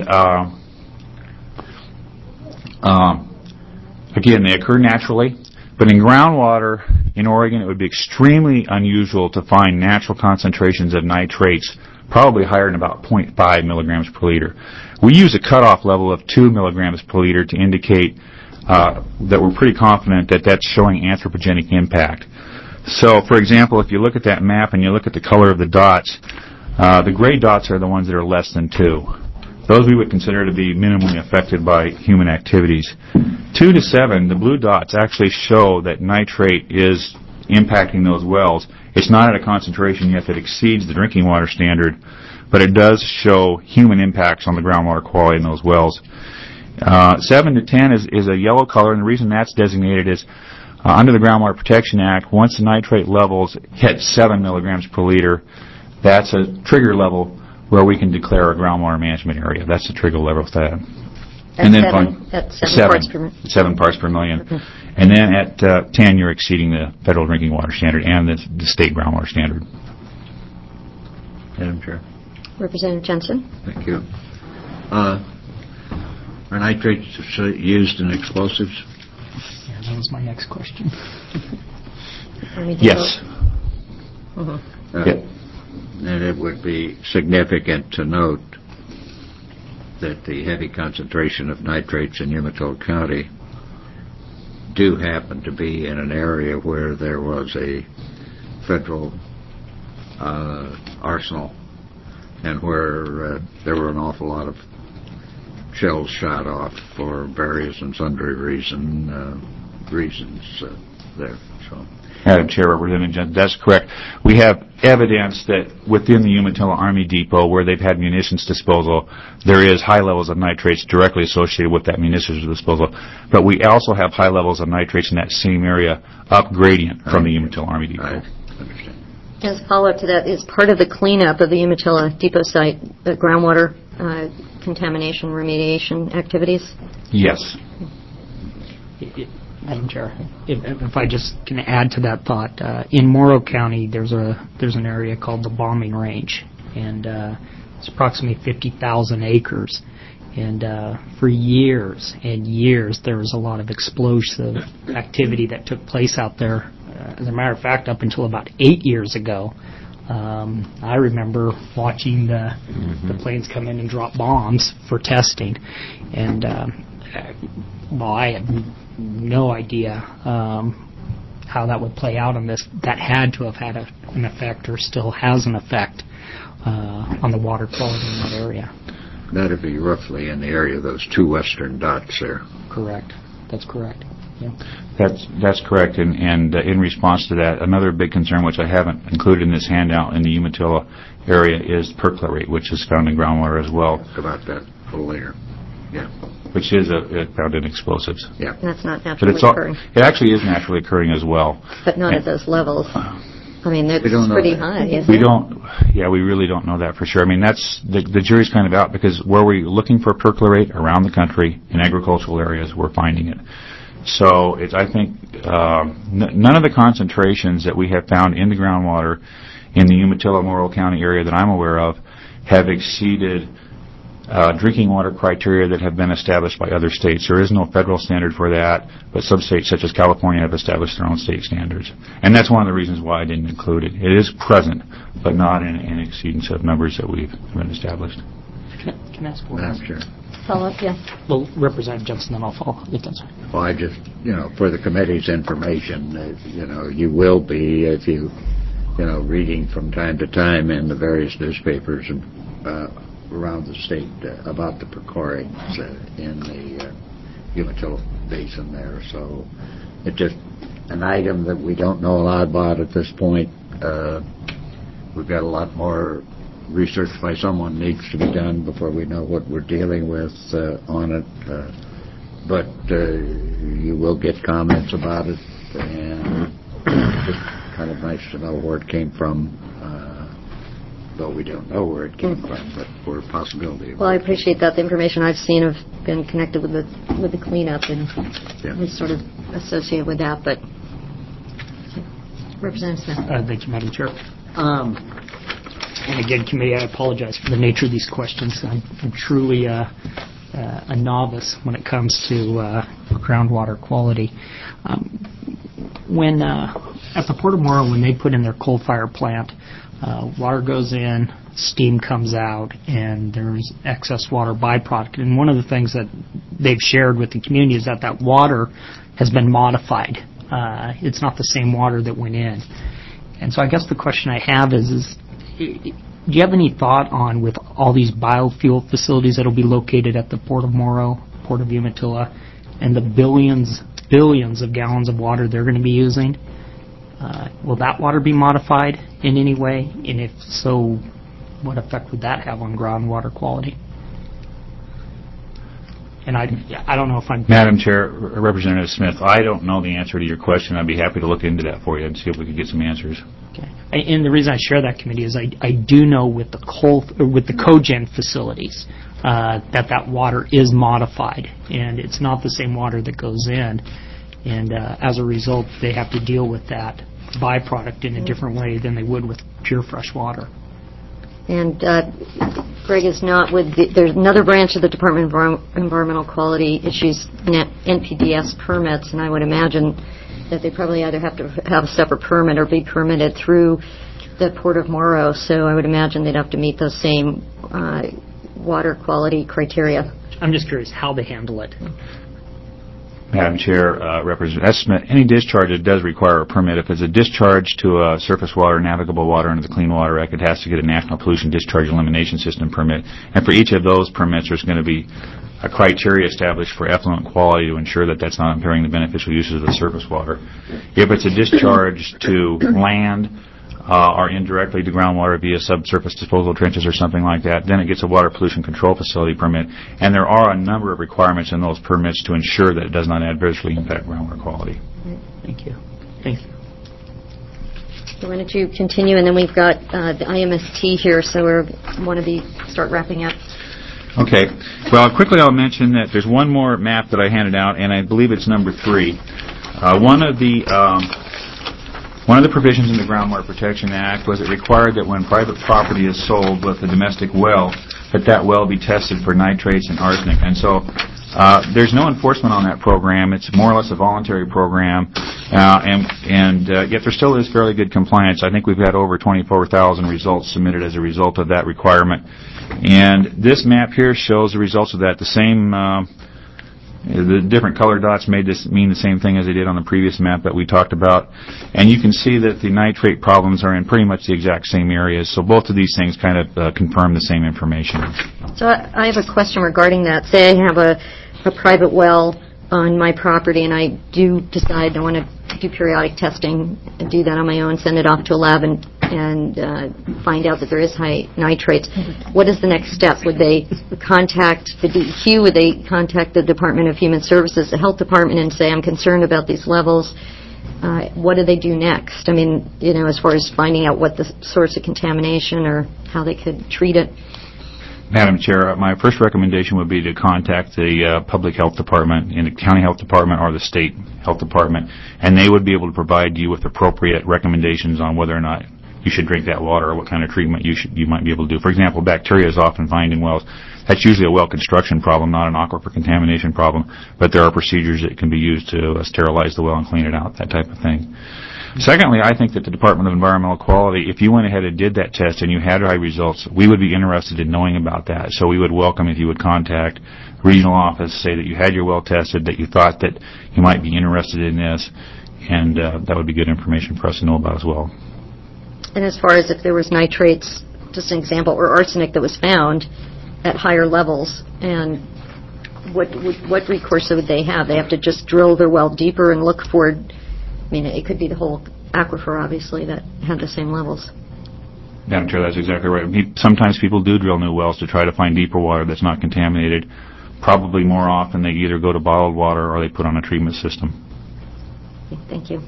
again, they occur naturally, but in groundwater in Oregon, it would be extremely unusual to find natural concentrations of nitrates, probably higher than about 0.5 milligrams per liter. We use a cutoff level of 2 milligrams per liter to indicate that we're pretty confident that that's showing anthropogenic impact. So, for example, if you look at that map and you look at the color of the dots, the gray dots are the ones that are less than 2. Those we would consider to be minimally affected by human activities. 2 to 7, the blue dots actually show that nitrate is impacting those wells. It's not at a concentration yet that exceeds the drinking water standard, but it does show human impacts on the groundwater quality in those wells. 7 to 10 is a yellow color, and the reason that's designated is under the Groundwater Protection Act, once the nitrate levels hit 7 milligrams per liter, that's a trigger level where we can declare a groundwater management area. That's the trigger level for that. At 7 parts per million. 7 parts per million. And then at 10, you're exceeding the federal drinking water standard and the state groundwater standard. Madam Chair. Representative Jensen. Thank you. Are nitrates used in explosives? Yeah, that was my next question. Yes. And it would be significant to note that the heavy concentration of nitrates in Umatilla County do happen to be in an area where there was a federal arsenal and where there were an awful lot of shells shot off for various and sundry reasons there. So, Madam Chair, Representative Jensen, that's correct. We have evidence that within the Umatilla Army Depot, where they've had munitions disposal, there is high levels of nitrates directly associated with that munitions disposal. But we also have high levels of nitrates in that same area up gradient from the Umatilla Army Depot. I understand. As a follow-up to that, is part of the cleanup of the Umatilla Depot site the groundwater contamination remediation activities? Yes. Madam Chair, if I just can add to that thought, in Morrow County there's an area called the Bombing Range, and it's approximately 50,000 acres. And for years and years there was a lot of explosive activity that took place out there. As a matter of fact, up until about 8 years ago, I remember watching the planes come in and drop bombs for testing, and I had no idea how that would play out on this. That had to have had an effect, or still has an effect, on the water quality in that area. That would be roughly in the area of those 2 western dots there. Correct. That's correct. Yeah. That's correct. And in response to that, another big concern, which I haven't included in this handout in the Umatilla area, is perchlorate, which is found in groundwater as well. About that a little later. Yeah. Which is found in explosives. Yeah. And that's not naturally occurring. It actually is naturally occurring as well. But not at those levels. I mean, it's pretty high, isn't it? We really don't know that for sure. I mean, that's the jury's kind of out, because where we're looking for perchlorate around the country in agricultural areas, we're finding it. So I think none of the concentrations that we have found in the groundwater in the Umatilla-Morrow County area that I'm aware of have exceeded drinking water criteria that have been established by other states. There is no federal standard for that, but some states such as California have established their own state standards. And that's one of the reasons why I didn't include it. It is present, but not in exceedance of numbers that we've been established. Can I ask one? Sure. Follow-up, yeah. Well, Representative Jensen, then I'll follow. Well, I just, for the committee's information, you will be, if you, reading from time to time in the various newspapers around the state about the perchlorates in the Umatilla Basin there. So it's just an item that we don't know a lot about at this point. We've got a lot more research by someone needs to be done before we know what we're dealing with on it. But you will get comments about it, and it's kind of nice to know where it came from. Though we don't know where it came from, but for a possibility. Well, I appreciate that. The information I've seen have been connected with the cleanup and is sort of associated with that. But Representative Smith. Thank you, Madam Chair. And again, committee, I apologize for the nature of these questions. I'm truly a novice when it comes to groundwater quality. When at the Port of Morrow, when they put in their coal-fired plant, water goes in, steam comes out, and there's excess water byproduct. And one of the things that they've shared with the community is that water has been modified. It's not the same water that went in. And so I guess the question I have is you have any thought on, with all these biofuel facilities that will be located at the Port of Morrow, Port of Umatilla, and the billions of gallons of water they're going to be using, will that water be modified in any way? And if so, what effect would that have on groundwater quality? And I don't know if I'm... Madam Chair, Representative Smith, I don't know the answer to your question. I'd be happy to look into that for you and see if we could get some answers. Okay. And the reason I share that, committee, is I do know with the cogen facilities that water is modified, and it's not the same water that goes in. And as a result, they have to deal with that byproduct in a different way than they would with pure fresh water. And Greg is not with there's another branch of the Department of Environmental Quality issues NPDES permits, and I would imagine that they probably either have to have a separate permit or be permitted through the Port of Morrow. So I would imagine they'd have to meet those same water quality criteria. I'm just curious how they handle it. Madam Chair, Representative Smith, any discharge that does require a permit, if it's a discharge to surface water, navigable water under the Clean Water Act, it has to get a National Pollution Discharge Elimination System permit. And for each of those permits, there's going to be a criteria established for effluent quality to ensure that that's not impairing the beneficial uses of the surface water. If it's a discharge to land or indirectly to groundwater via subsurface disposal trenches or something like that, then it gets a water pollution control facility permit. And there are a number of requirements in those permits to ensure that it does not adversely impact groundwater quality. Thank you. Thank you. So why don't you continue, and then we've got the IMST here, so we want to start wrapping up. Okay. Well, quickly I'll mention that there's one more map that I handed out, and I believe it's number 3. One of the provisions in the Groundwater Protection Act was it required that when private property is sold with a domestic well, that well be tested for nitrates and arsenic. And so there's no enforcement on that program. It's more or less a voluntary program, and yet there still is fairly good compliance. I think we've had over 24,000 results submitted as a result of that requirement. And this map here shows the results of that. The different color dots mean the same thing as they did on the previous map that we talked about. And you can see that the nitrate problems are in pretty much the exact same areas. So both of these things kind of confirm the same information. So I have a question regarding that. Say I have a private well on my property, and I do decide I want to do periodic testing and do that on my own, send it off to a lab and find out that there is high nitrates. What is the next step? Would they contact the DEQ? Would they contact the Department of Human Services, the Health Department, and say, I'm concerned about these levels? What do they do next? I mean, as far as finding out what the source of contamination or how they could treat it. Madam Chair, my first recommendation would be to contact the Public Health Department, in the County Health Department or the State Health Department, and they would be able to provide you with appropriate recommendations on whether or not you should drink that water or what kind of treatment you might be able to do. For example, bacteria is often found in wells. That's usually a well construction problem, not an aquifer contamination problem, but there are procedures that can be used to sterilize the well and clean it out, that type of thing. Secondly, I think that the Department of Environmental Quality, if you went ahead and did that test and you had high results, we would be interested in knowing about that. So we would welcome if you would contact regional office, say that you had your well tested, that you thought that you might be interested in this, and that would be good information for us to know about as well. And as far as if there was nitrates, just an example, or arsenic that was found at higher levels, and what recourse would they have? They have to just drill their well deeper and look for, I mean, it could be the whole aquifer, obviously, that had the same levels. Madam Chair, that's exactly right. Sometimes people do drill new wells to try to find deeper water that's not contaminated. Probably more often they either go to bottled water or they put on a treatment system. Okay, thank you.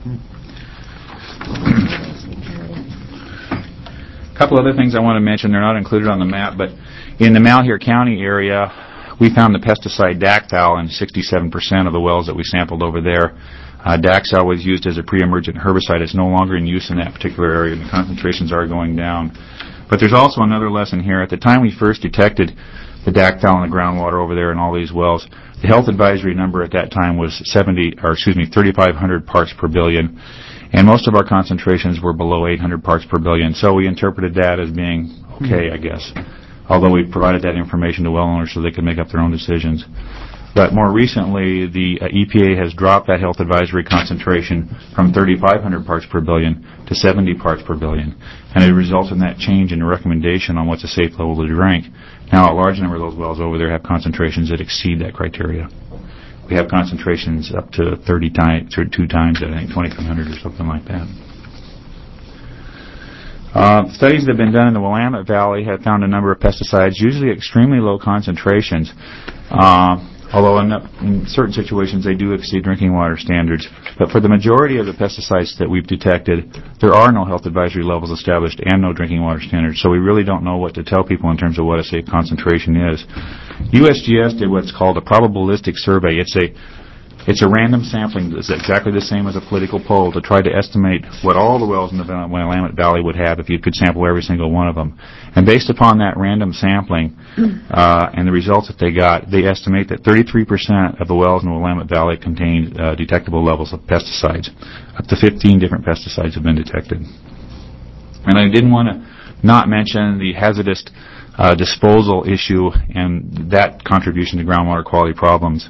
A couple other things I want to mention. They're not included on the map, but in the Malheur County area, we found the pesticide Dacthal in 67% of the wells that we sampled over there. Dacthal was used as a pre-emergent herbicide. It's no longer in use in that particular area, and the concentrations are going down. But there's also another lesson here. At the time we first detected the Dacthal in the groundwater over there in all these wells, the health advisory number at that time was 3,500 parts per billion, and most of our concentrations were below 800 parts per billion. So we interpreted that as being okay, I guess, although we provided that information to well owners so they could make up their own decisions. But more recently, the EPA has dropped that health advisory concentration from 3,500 parts per billion to 70 parts per billion. And it results in that change in the recommendation on what's a safe level to drink. Now, a large number of those wells over there have concentrations that exceed that criteria. We have concentrations up to 30 times, or 2 times, I think, 2,300 or something like that. Studies that have been done in the Willamette Valley have found a number of pesticides, usually extremely low concentrations, although in certain situations they do exceed drinking water standards. But for the majority of the pesticides that we've detected, there are no health advisory levels established and no drinking water standards, so we really don't know what to tell people in terms of what a safe concentration is. USGS did what's called a probabilistic survey. It's a random sampling that's exactly the same as a political poll to try to estimate what all the wells in the Willamette Valley would have if you could sample every single one of them. And based upon that random sampling and the results that they got, they estimate that 33% of the wells in the Willamette Valley contain detectable levels of pesticides. Up to 15 different pesticides have been detected. And I didn't want to not mention the hazardous disposal issue and that contribution to groundwater quality problems.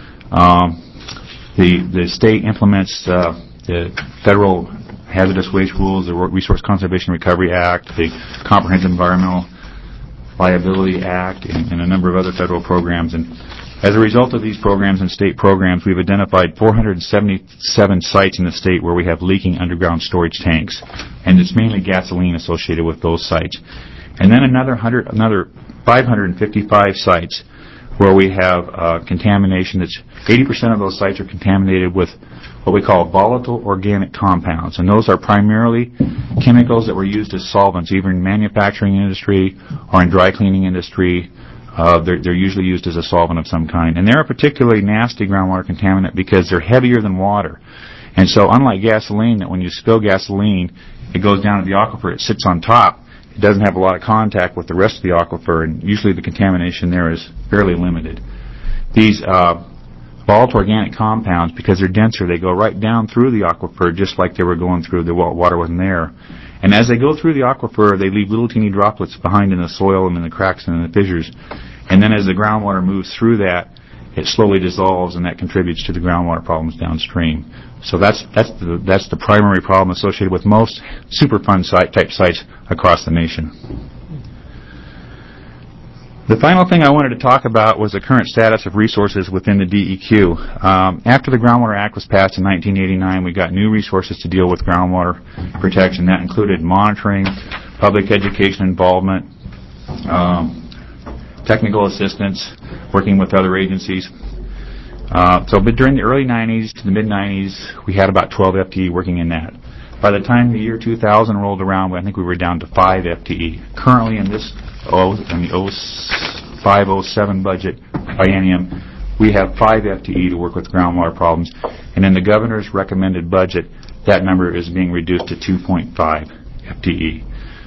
The state implements the federal hazardous waste rules, the Resource Conservation Recovery Act, the Comprehensive Environmental Liability Act, and a number of other federal programs. And as a result of these programs and state programs, we've identified 477 sites in the state where we have leaking underground storage tanks, and it's mainly gasoline associated with those sites. And then another 555 sites where we have contamination. That's 80% of those sites are contaminated with what we call volatile organic compounds, and those are primarily chemicals that were used as solvents, either in manufacturing industry or in dry cleaning industry. They're usually used as a solvent of some kind, and they're a particularly nasty groundwater contaminant because they're heavier than water. And so, unlike gasoline, that when you spill gasoline, it goes down to the aquifer, it sits on top. It doesn't have a lot of contact with the rest of the aquifer, and usually the contamination there is fairly limited. These volatile organic compounds, because they're denser, they go right down through the aquifer just like they were going through the water wasn't there. And as they go through the aquifer, they leave little teeny droplets behind in the soil and in the cracks and in the fissures. And then as the groundwater moves through that, it slowly dissolves, and that contributes to the groundwater problems downstream. So that's the primary problem associated with most Superfund type sites across the nation. The final thing I wanted to talk about was the current status of resources within the DEQ. After the Groundwater Act was passed in 1989, we got new resources to deal with groundwater protection. That included monitoring, public education involvement, technical assistance, working with other agencies. But during the early 90s to the mid-90s, we had about 12 FTE working in that. By the time the year 2000 rolled around, I think we were down to 5 FTE. Currently in this 05-07 budget biennium, we have 5 FTE to work with groundwater problems. And in the governor's recommended budget, that number is being reduced to 2.5 FTE.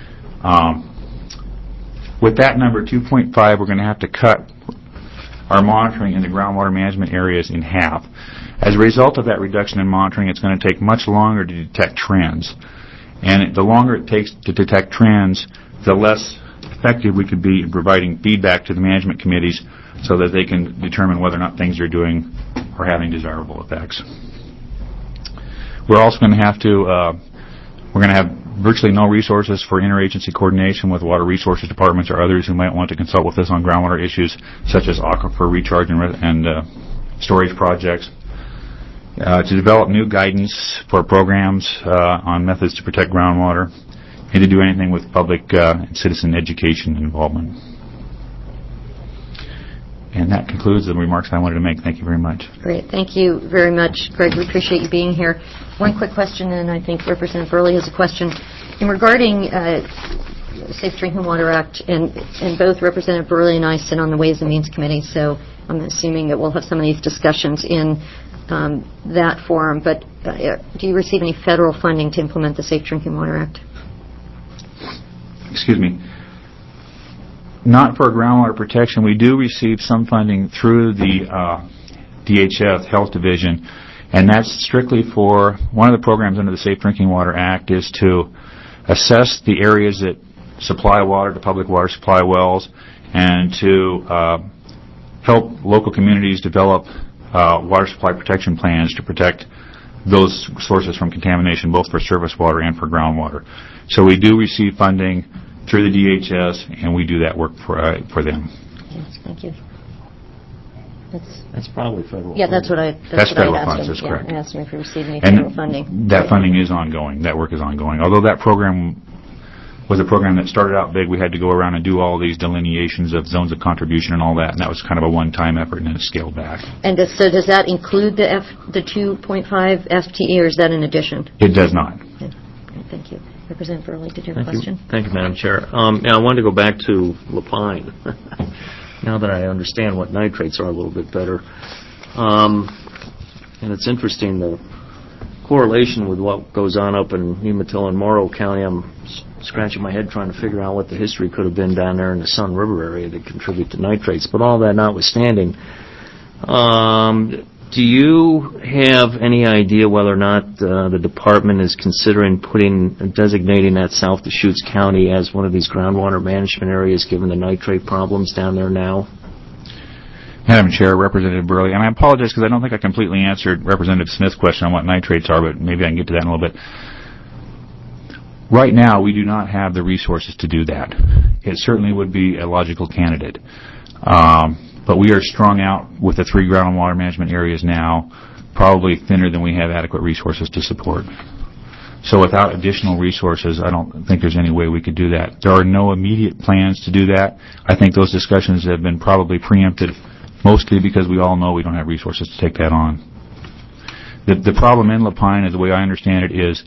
With that number, 2.5, we're going to have to cut our monitoring in the groundwater management areas in half. As a result of that reduction in monitoring, it's going to take much longer to detect trends. And the longer it takes to detect trends, the less effective we could be in providing feedback to the management committees so that they can determine whether or not things they're doing are having desirable effects. We're also going to have have virtually no resources for interagency coordination with water resources departments or others who might want to consult with us on groundwater issues such as aquifer recharge and storage projects. To develop new guidance for programs on methods to protect groundwater, and to do anything with public and citizen education involvement. And that concludes the remarks I wanted to make. Thank you very much. Great. Thank you very much, Greg. We appreciate you being here. One quick question, and I think Representative Burley has a question. In regarding Safe Drinking Water Act, and both Representative Burley and I sit on the Ways and Means Committee, so I'm assuming that we'll have some of these discussions in that forum. But do you receive any federal funding to implement the Safe Drinking Water Act? Excuse me. Not for groundwater protection. We do receive some funding through the DHS Health Division, and that's strictly for one of the programs under the Safe Drinking Water Act is to assess the areas that supply water to public water supply wells and to help local communities develop water supply protection plans to protect those sources from contamination, both for surface water and for groundwater. So we do receive funding through the DHS, and we do that work for them. Yes, thank you. That's probably federal. Yeah, that's what I That's what I federal asked funds, him. that's correct. I asked him if he received any federal funding. And that funding is ongoing. That work is ongoing. Although that program was a program that started out big, we had to go around and do all these delineations of zones of contribution and all that, and that was kind of a one-time effort, and then it scaled back. And so does that include the 2.5 FTE, or is that in addition? It does not. Okay. Thank you. Representative Burley, did you have a question? Thank you, Madam Chair. Now, I wanted to go back to Lapine. Now that I understand what nitrates are a little bit better. And it's interesting, the correlation with what goes on up in Umatilla and Morrow County. I'm scratching my head trying to figure out what the history could have been down there in the Sun River area that contribute to nitrates. But all that notwithstanding, do you have any idea whether or not the department is considering designating that South Deschutes County as one of these groundwater management areas, given the nitrate problems down there now? Madam Chair, Representative Burley, and I apologize because I don't think I completely answered Representative Smith's question on what nitrates are, but maybe I can get to that in a little bit. Right now, we do not have the resources to do that. It certainly would be a logical candidate. But we are strung out with the 3 groundwater management areas now, probably thinner than we have adequate resources to support. So without additional resources, I don't think there's any way we could do that. There are no immediate plans to do that. I think those discussions have been probably preempted, mostly because we all know we don't have resources to take that on. The problem in Lapine, as the way I understand it, is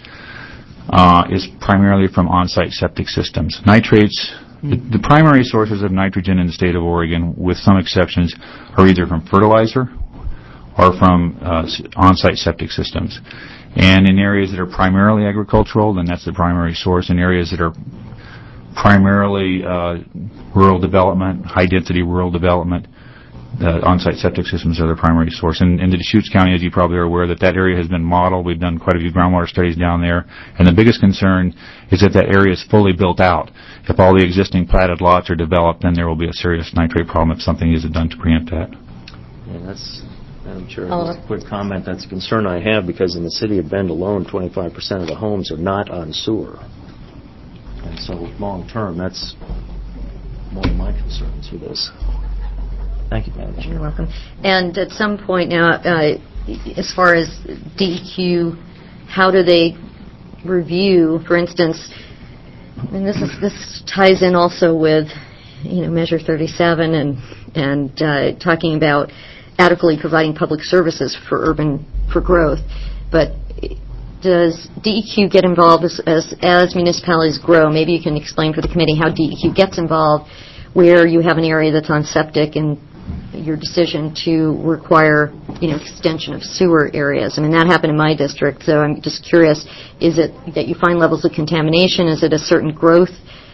primarily from on-site septic systems. Nitrates, the primary sources of nitrogen in the state of Oregon, with some exceptions, are either from fertilizer or from on-site septic systems. And in areas that are primarily agricultural, then that's the primary source. In areas that are primarily rural development, high-density rural development, on-site septic systems are the primary source. And in the Deschutes County, as you probably are aware, that area has been modeled. We've done quite a few groundwater studies down there. And the biggest concern is that area is fully built out. If all the existing platted lots are developed, then there will be a serious nitrate problem if something isn't done to preempt that. Yeah, that's, Madam Chair, just a quick comment. That's a concern I have because in the city of Bend alone, 25% of the homes are not on sewer. And so long term, that's one of my concerns with this. Thank you, Madam Chair. You're welcome. And at some point now, as far as DEQ, how do they review, for instance, and this ties in also with, Measure 37 and talking about adequately providing public services for growth. But does DEQ get involved as municipalities grow? Maybe you can explain for the committee how DEQ gets involved where you have an area that's on septic and your decision to require, extension of sewer areas. I mean, that happened in my district, so I'm just curious, is it that you find levels of contamination? Is it a certain growth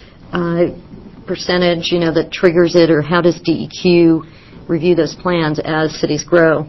percentage, that triggers it, or how does DEQ review those plans as cities grow?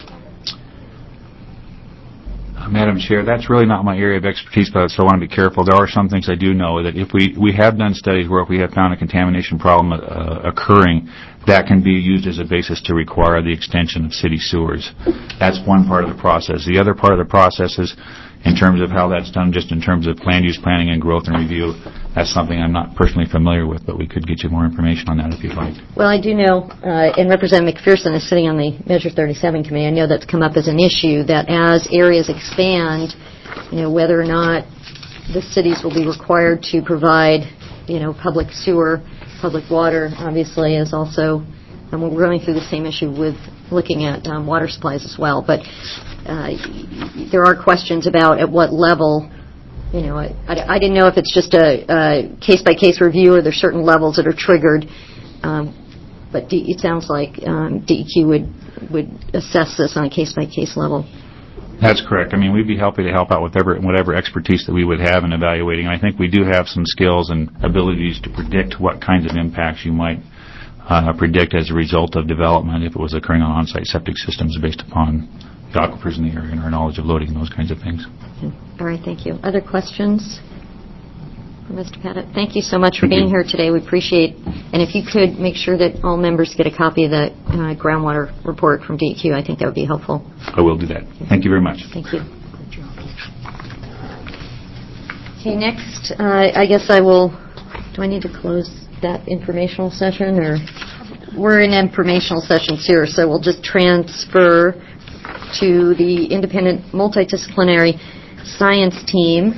Madam Chair, that's really not my area of expertise, but so I want to be careful. There are some things I do know that if we have done studies where if we have found a contamination problem occurring, that can be used as a basis to require the extension of city sewers. That's one part of the process. The other part of the process is in terms of how that's done, just in terms of land use planning and growth and review. That's something I'm not personally familiar with, but we could get you more information on that if you'd like. Well, I do know, and Representative McPherson is sitting on the Measure 37 committee. I know that's come up as an issue, that as areas expand, whether or not the cities will be required to provide, public sewer, public water, obviously, is also, and we're going through the same issue with looking at water supplies as well. But there are questions about at what level, I didn't know if it's just a case-by-case review or there's certain levels that are triggered. But it sounds like DEQ would assess this on a case-by-case level. That's correct. I mean, we'd be happy to help out with whatever expertise that we would have in evaluating. And I think we do have some skills and abilities to predict what kinds of impacts you might predict as a result of development if it was occurring on on-site septic systems based upon the aquifers in the area and our knowledge of loading and those kinds of things. All right, thank you. Other questions? Mr. Pettit, thank you so much for Thank being you. here today. We appreciate, and if you could make sure that all members get a copy of the groundwater report from DEQ, I think that would be helpful. I will do that. Thank you very much. Thank you. Okay, next, I guess I will, do I need to close that informational session, or? We're in informational sessions here, so we'll just transfer to the independent multidisciplinary science team.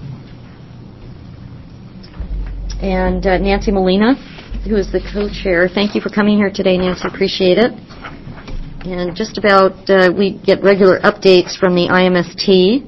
And Nancy Molina, who is the co-chair. Thank you for coming here today, Nancy. Appreciate it. And just about, we get regular updates from the IMST.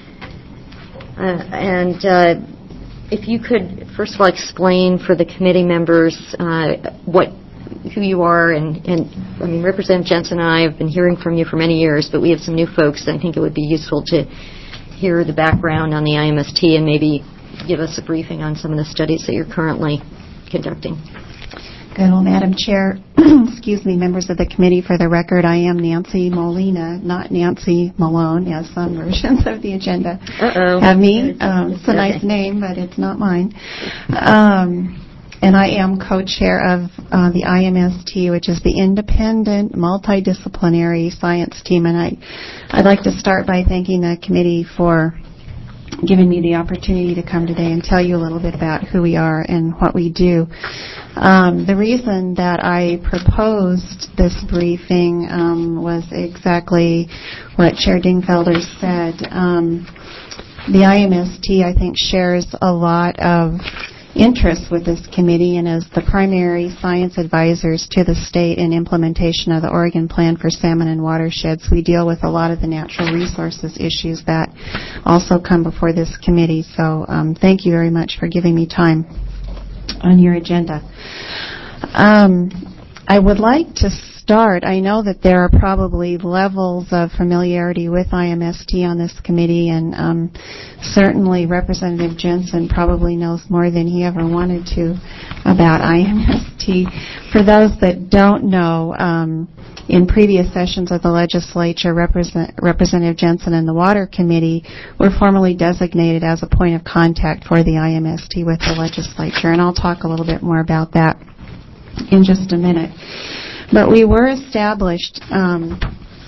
If you could, first of all, explain for the committee members who you are, and I mean, Representative Jensen and I have been hearing from you for many years, but we have some new folks. I think it would be useful to hear the background on the IMST and maybe give us a briefing on some of the studies that you're currently conducting. Good. Well, Madam Chair, excuse me, members of the committee, for the record, I am Nancy Molina, not Nancy Malone, as some versions of the agenda have me. It's a nice name, but it's not mine. And I am co-chair of the IMST, which is the Independent Multidisciplinary Science Team. And I'd like to start by thanking the committee for giving me the opportunity to come today and tell you a little bit about who we are and what we do. The reason that I proposed this briefing was exactly what Chair Dingfelder said. The IMST, I think, shares a lot of interest with this committee, and as the primary science advisors to the state in implementation of the Oregon Plan for Salmon and Watersheds, we deal with a lot of the natural resources issues that also come before this committee. So thank you very much for giving me time on your agenda. I would like to start. I know that there are probably levels of familiarity with IMST on this committee, and certainly Representative Jensen probably knows more than he ever wanted to about IMST. For those that don't know, in previous sessions of the legislature, Representative Jensen and the Water Committee were formally designated as a point of contact for the IMST with the legislature, and I'll talk a little bit more about that in just a minute. But we were established, in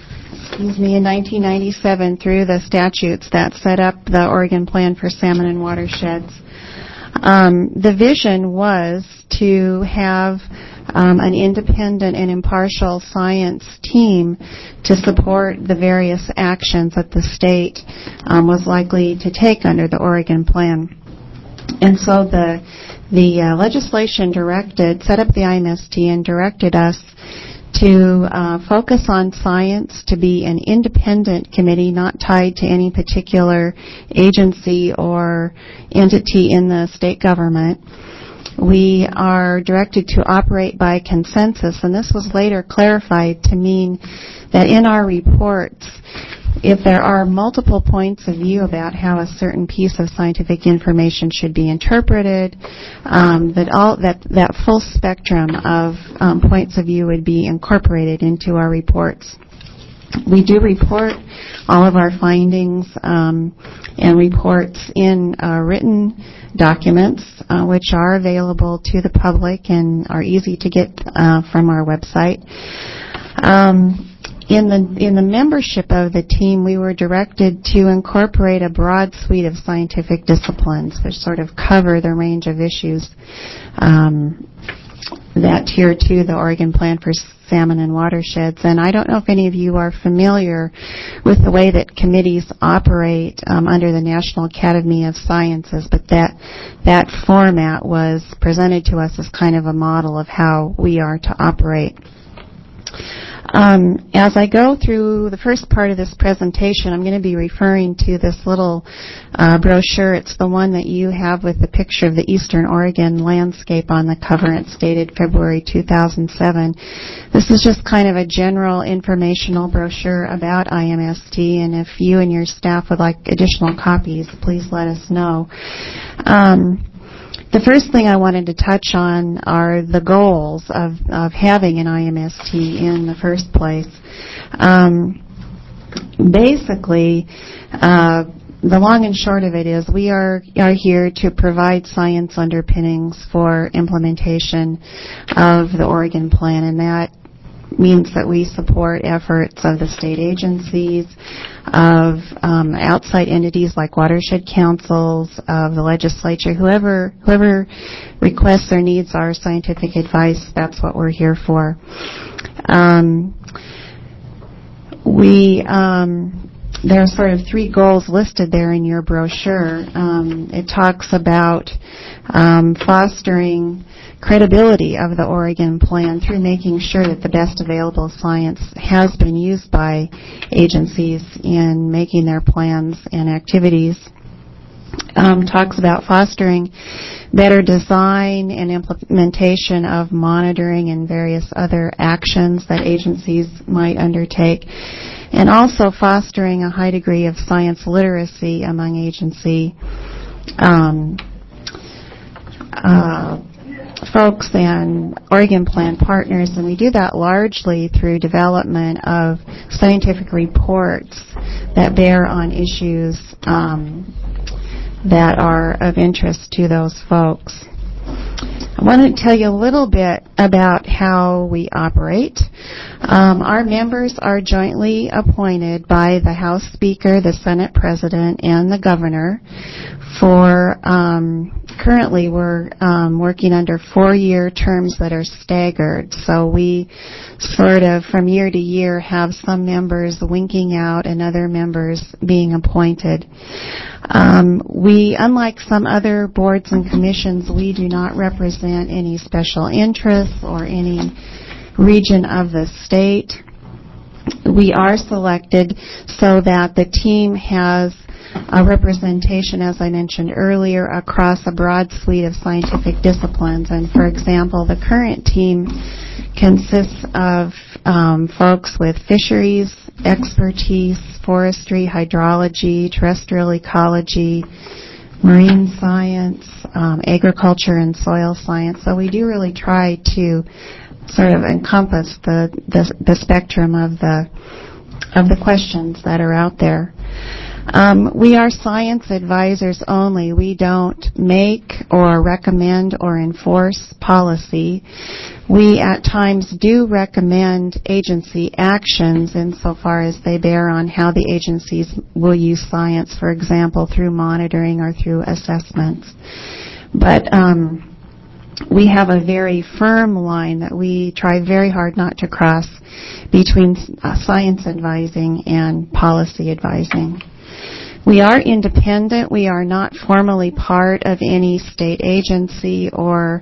1997 through the statutes that set up the Oregon Plan for Salmon and Watersheds. The vision was to have an independent and impartial science team to support the various actions that the state was likely to take under the Oregon Plan. And so the legislation set up the IMST and directed us to focus on science, to be an independent committee, not tied to any particular agency or entity in the state government. We are directed to operate by consensus, and this was later clarified to mean that in our reports, if there are multiple points of view about how a certain piece of scientific information should be interpreted, that full spectrum of points of view would be incorporated into our reports. We do report all of our findings and reports in written documents, which are available to the public and are easy to get from our website. In the membership of the team, we were directed to incorporate a broad suite of scientific disciplines that sort of cover the range of issues that tier to the Oregon Plan for Salmon and Watersheds. And I don't know if any of you are familiar with the way that committees operate under the National Academy of Sciences, but that format was presented to us as kind of a model of how we are to operate. As I go through the first part of this presentation, I'm going to be referring to this little brochure. It's the one that you have with the picture of the Eastern Oregon landscape on the cover. It's dated February 2007. This is just kind of a general informational brochure about IMST, and if you and your staff would like additional copies, please let us know. The first thing I wanted to touch on are the goals of having an IMST in the first place. Basically, the long and short of it is we are here to provide science underpinnings for implementation of the Oregon Plan, and that means that we support efforts of the state agencies, of outside entities like watershed councils, of the legislature, whoever requests or needs our scientific advice. That's what we're here for. There are sort of 3 goals listed there in your brochure. It talks about fostering credibility of the Oregon Plan through making sure that the best available science has been used by agencies in making their plans and activities. Talks about fostering better design and implementation of monitoring and various other actions that agencies might undertake, and also fostering a high degree of science literacy among agency folks and Oregon Plan partners, and we do that largely through development of scientific reports that bear on issues that are of interest to those folks. I want to tell you a little bit about how we operate. Our members are jointly appointed by the House Speaker, the Senate President, and the Governor for, currently we're working under 4-year terms that are staggered. So we sort of, from year to year, have some members winking out and other members being appointed. We, unlike some other boards and commissions, we do not represent any special interests or any region of the state. We are selected so that the team has a representation, as I mentioned earlier, across a broad suite of scientific disciplines. And for example, the current team consists of folks with fisheries expertise, forestry, hydrology, terrestrial ecology, marine science, agriculture, and soil science. So we do really try to sort of encompass the spectrum of the questions that are out there. We are science advisors only. We don't make or recommend or enforce policy. We at times do recommend agency actions insofar as they bear on how the agencies will use science, for example, through monitoring or through assessments. But we have a very firm line that we try very hard not to cross between science advising and policy advising. We are independent. We are not formally part of any state agency or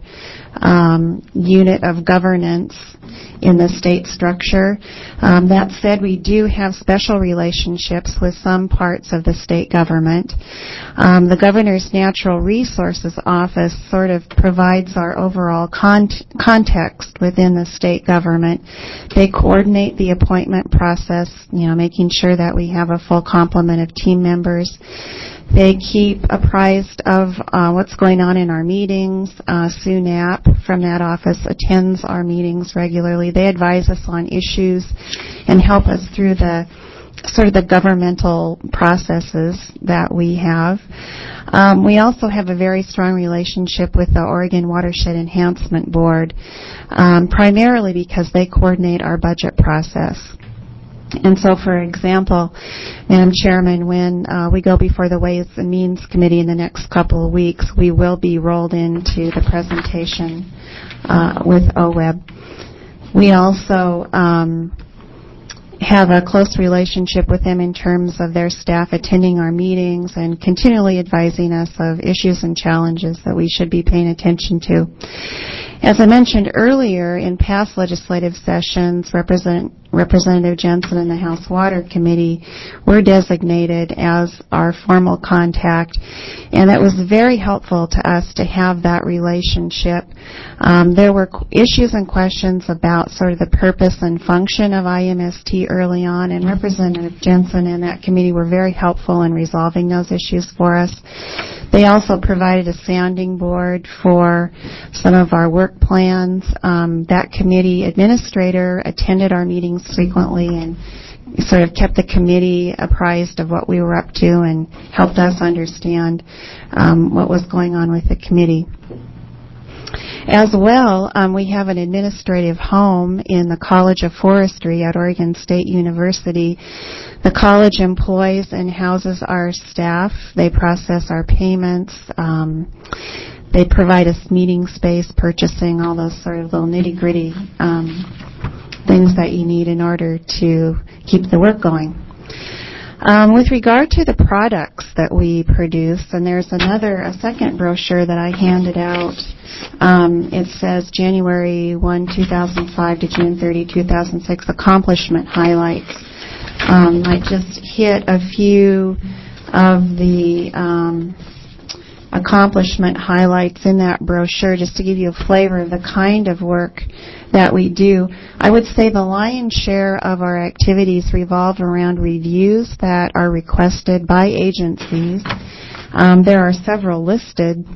unit of governance in the state structure. That said, we do have special relationships with some parts of the state government. The Governor's Natural Resources Office sort of provides our overall context within the state government. They coordinate the appointment process, making sure that we have a full complement of team members. They keep apprised of what's going on in our meetings. Sue Knapp from that office attends our meetings regularly. They advise us on issues and help us through the sort of the governmental processes that we have. We also have a very strong relationship with the Oregon Watershed Enhancement Board, primarily because they coordinate our budget process. And so, for example, Madam Chairman, when we go before the Ways and Means Committee in the next couple of weeks, we will be rolled into the presentation with OWEB. We also have a close relationship with them in terms of their staff attending our meetings and continually advising us of issues and challenges that we should be paying attention to. As I mentioned earlier, in past legislative sessions, Representative Jensen and the House Water Committee were designated as our formal contact, and it was very helpful to us to have that relationship. There were issues and questions about sort of the purpose and function of IMST early on, and Representative Jensen and that committee were very helpful in resolving those issues for us. They also provided a sounding board for some of our work plans. That committee administrator attended our meetings frequently and sort of kept the committee apprised of what we were up to and helped us understand what was going on with the committee. As well, we have an administrative home in the College of Forestry at Oregon State University. The college employs and houses our staff. They process our payments. They provide us meeting space, purchasing, all those sort of little nitty-gritty things that you need in order to keep the work going. With regard to the products that we produce, and there's a second brochure that I handed out. It says January 1, 2005 to June 30, 2006, accomplishment highlights. I just hit a few of the accomplishment highlights in that brochure just to give you a flavor of the kind of work that we do. I would say the lion's share of our activities revolve around reviews that are requested by agencies. There are several listed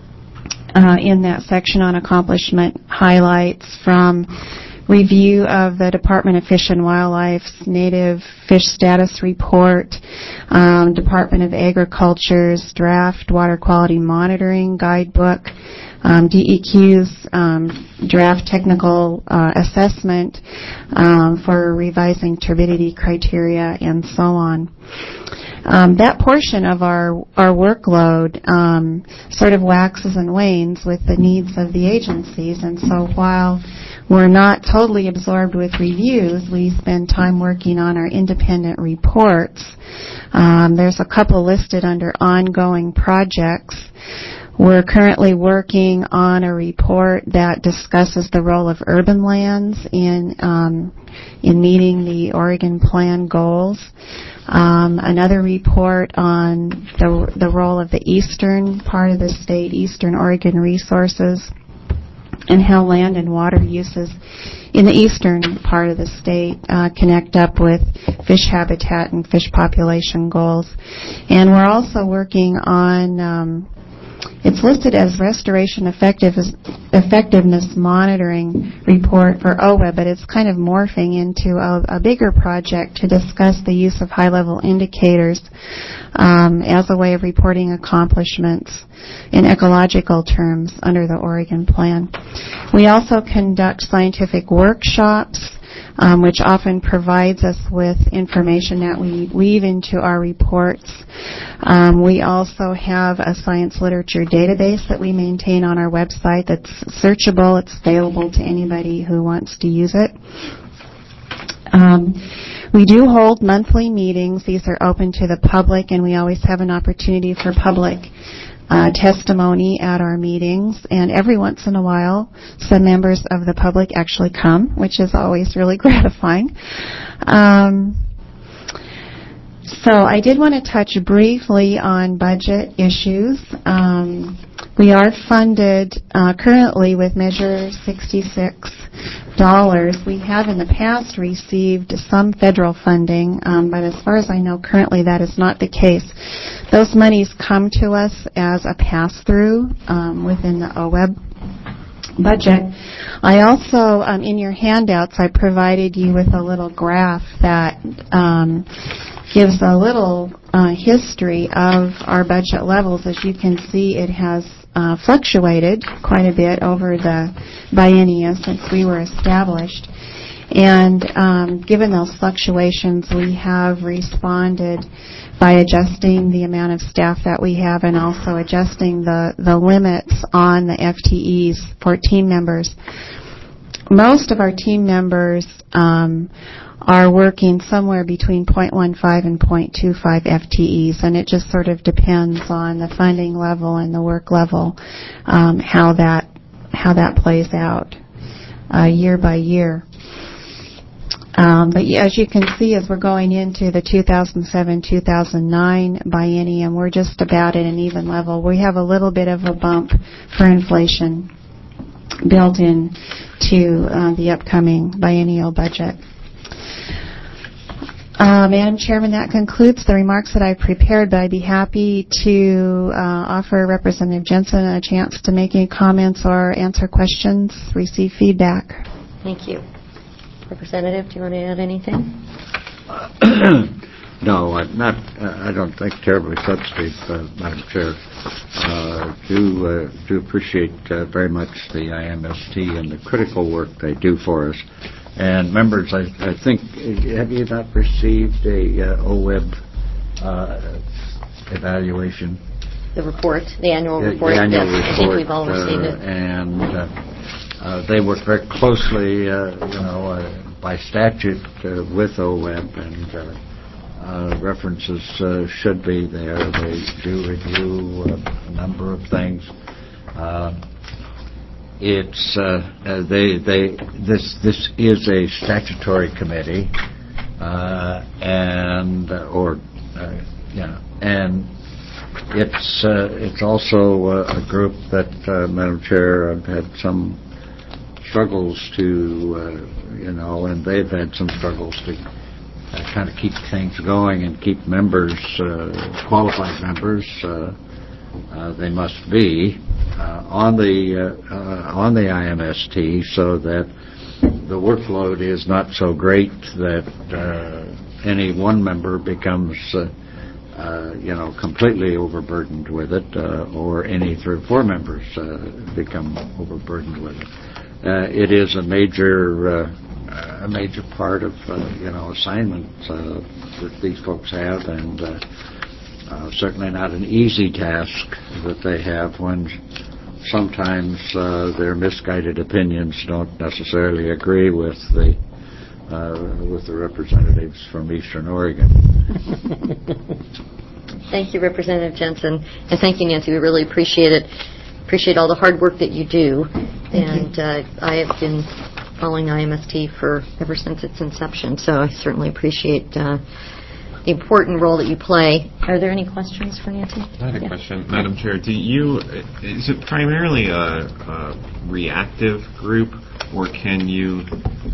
in that section on accomplishment highlights, from review of the Department of Fish and Wildlife's Native Fish Status Report, Department of Agriculture's Draft Water Quality Monitoring Guidebook, DEQ's Draft Technical Assessment for revising turbidity criteria, and so on. That portion of our workload sort of waxes and wanes with the needs of the agencies, and so while we're not totally absorbed with reviews, we spend time working on our independent reports. There's a couple listed under ongoing projects. We're currently working on a report that discusses the role of urban lands in meeting the Oregon Plan goals. Another report on the role of the eastern part of the state, Eastern Oregon resources, and how land and water uses in the eastern part of the state connect up with fish habitat and fish population goals. And we're also working on it's listed as Restoration Effectiveness Monitoring Report for OWEB, but it's kind of morphing into a bigger project to discuss the use of high-level indicators as a way of reporting accomplishments in ecological terms under the Oregon Plan. We also conduct scientific workshops, which often provides us with information that we weave into our reports. We also have a science literature database that we maintain on our website that's searchable. It's available to anybody who wants to use it. We do hold monthly meetings. These are open to the public, and we always have an opportunity for public testimony at our meetings, and every once in a while some members of the public actually come, which is always really gratifying. So I did want to touch briefly on budget issues. We are funded currently with Measure 66 dollars. We have in the past received some federal funding, but as far as I know, currently that is not the case. Those monies come to us as a pass-through within the OWEB budget. I also, in your handouts, I provided you with a little graph that gives a little history of our budget levels. As you can see, it has fluctuated quite a bit over the biennia since we were established. And given those fluctuations, we have responded by adjusting the amount of staff that we have and also adjusting the limits on the FTEs for team members. Most of our team members are working somewhere between 0.15 and 0.25 FTEs, and it just sort of depends on the funding level and the work level, how that plays out year by year. But as you can see, as we're going into the 2007-2009 biennium, we're just about at an even level. We have a little bit of a bump for inflation built in to the upcoming biennial budget. Madam Chairman, that concludes the remarks that I prepared, but I'd be happy to offer Representative Jensen a chance to make any comments or answer questions, receive feedback. Thank you. Representative, do you want to add anything? No, I'm not. I don't think terribly substantive, Madam Chair. Do appreciate very much the IMST and the critical work they do for us. And members, I think, have you not received a OWEB evaluation? The report, the annual report. The annual yes, report. I think we've all received it. And they work very closely, by statute with OWEB, and references should be there. They do review a number of things. This is a statutory committee, and it's also a group that, Madam Chair, I've had some struggles to, and they've had some struggles to kind of keep things going and keep members, qualified members. They must be on the IMST, so that the workload is not so great that any one member becomes completely overburdened with it, or any 3 or 4 members become overburdened with it. It is a major part of assignments that these folks have, and certainly not an easy task that they have when sometimes their misguided opinions don't necessarily agree with the representatives from Eastern Oregon. Thank you, Representative Jensen, and thank you, Nancy. We really appreciate it. Appreciate all the hard work that you do. And I have been following IMST ever since its inception, so I certainly appreciate the important role that you play. Are there any questions for Nancy? I had a question, Madam Chair. Is it primarily a reactive group, or can you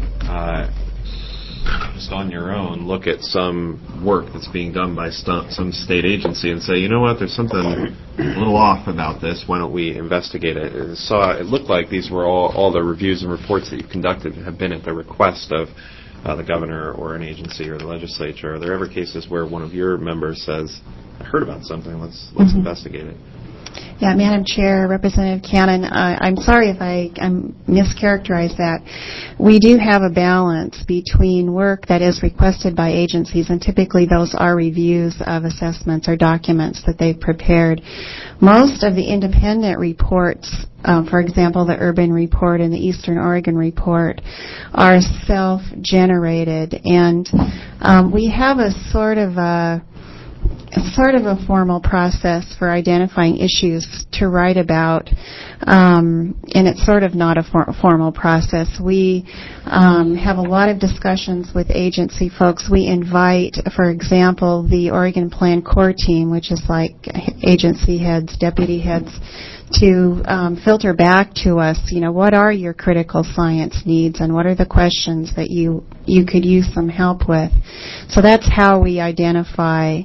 just on your own look at some work that's being done by some state agency and say, you know what, there's something a little off about this, why don't we investigate it? It looked like these were all the reviews and reports that you've conducted have been at the request of the governor or an agency or the legislature. Are there ever cases where one of your members says, I heard about something, let's investigate it? Yeah, Madam Chair, Representative Cannon, I'm sorry if I mischaracterized that. We do have a balance between work that is requested by agencies, and typically those are reviews of assessments or documents that they've prepared. Most of the independent reports, for example, the Urban Report and the Eastern Oregon Report, are self-generated, and we have a sort of a formal process for identifying issues to write about, and it's sort of not a formal process. We have a lot of discussions with agency folks. We invite, for example, the Oregon Plan Core Team, which is like agency heads, deputy heads, to filter back to us, what are your critical science needs and what are the questions that you could use some help with. So that's how we identify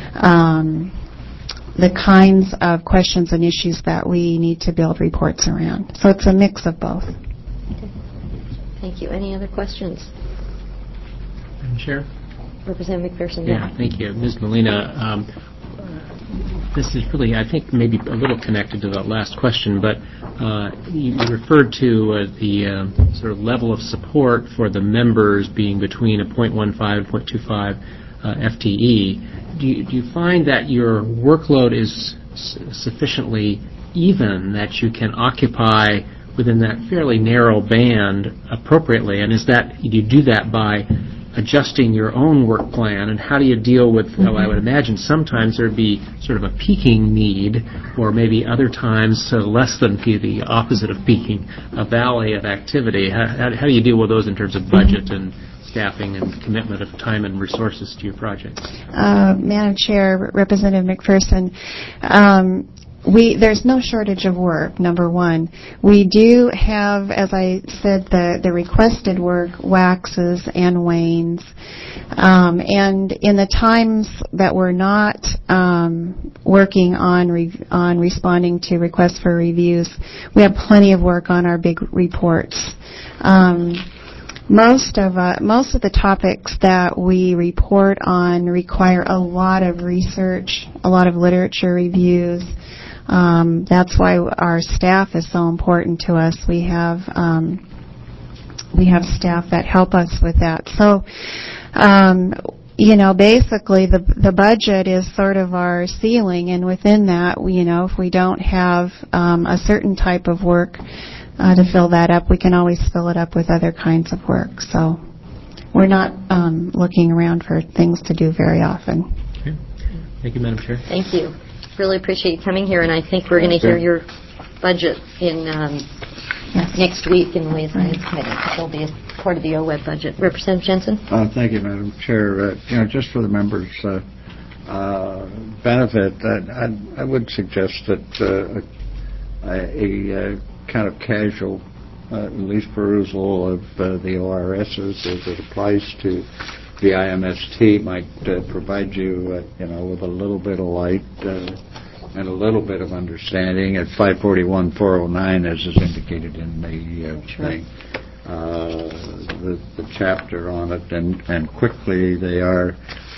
the kinds of questions and issues that we need to build reports around. So it's a mix of both. Okay. Thank you. Any other questions? Madam Chair? Representative McPherson. Yeah, thank you. Ms. Molina, this is really, I think, maybe a little connected to that last question, but you referred to the sort of level of support for the members being between a 0.15 and 0.25 FTE. Do you find that your workload is sufficiently even that you can occupy within that fairly narrow band appropriately? And do you do that by adjusting your own work plan, and how do you deal with, I would imagine sometimes there'd be sort of a peaking need, or maybe other times less than the opposite of peaking, a valley of activity. How do you deal with those in terms of budget and staffing and commitment of time and resources to your project? Madam Chair, Representative McPherson, there's no shortage of work, number one. We do have, as I said, the requested work waxes and wanes. And in the times that we're not working on responding to requests for reviews, we have plenty of work on our big reports. Most of the topics that we report on require a lot of research, a lot of literature reviews. That's why our staff is so important to us. We have staff that help us with that. So, basically the budget is sort of our ceiling, and within that, if we don't have a certain type of work to fill that up, we can always fill it up with other kinds of work. So we're not looking around for things to do very often. Okay. Thank you, Madam Chair. Thank you. Really appreciate you coming here, and I think we're going to hear your budget in next week in the Ways and Means Committee. It'll be a part of the OWEB budget. Representative Jensen? Thank you, Madam Chair. Just for the members' benefit, I would suggest that a kind of casual, at least perusal of the ORSs as it applies to the IMST might provide you, with a little bit of light and a little bit of understanding. At 541-409, as is indicated in the thing, the chapter on it, and quickly they are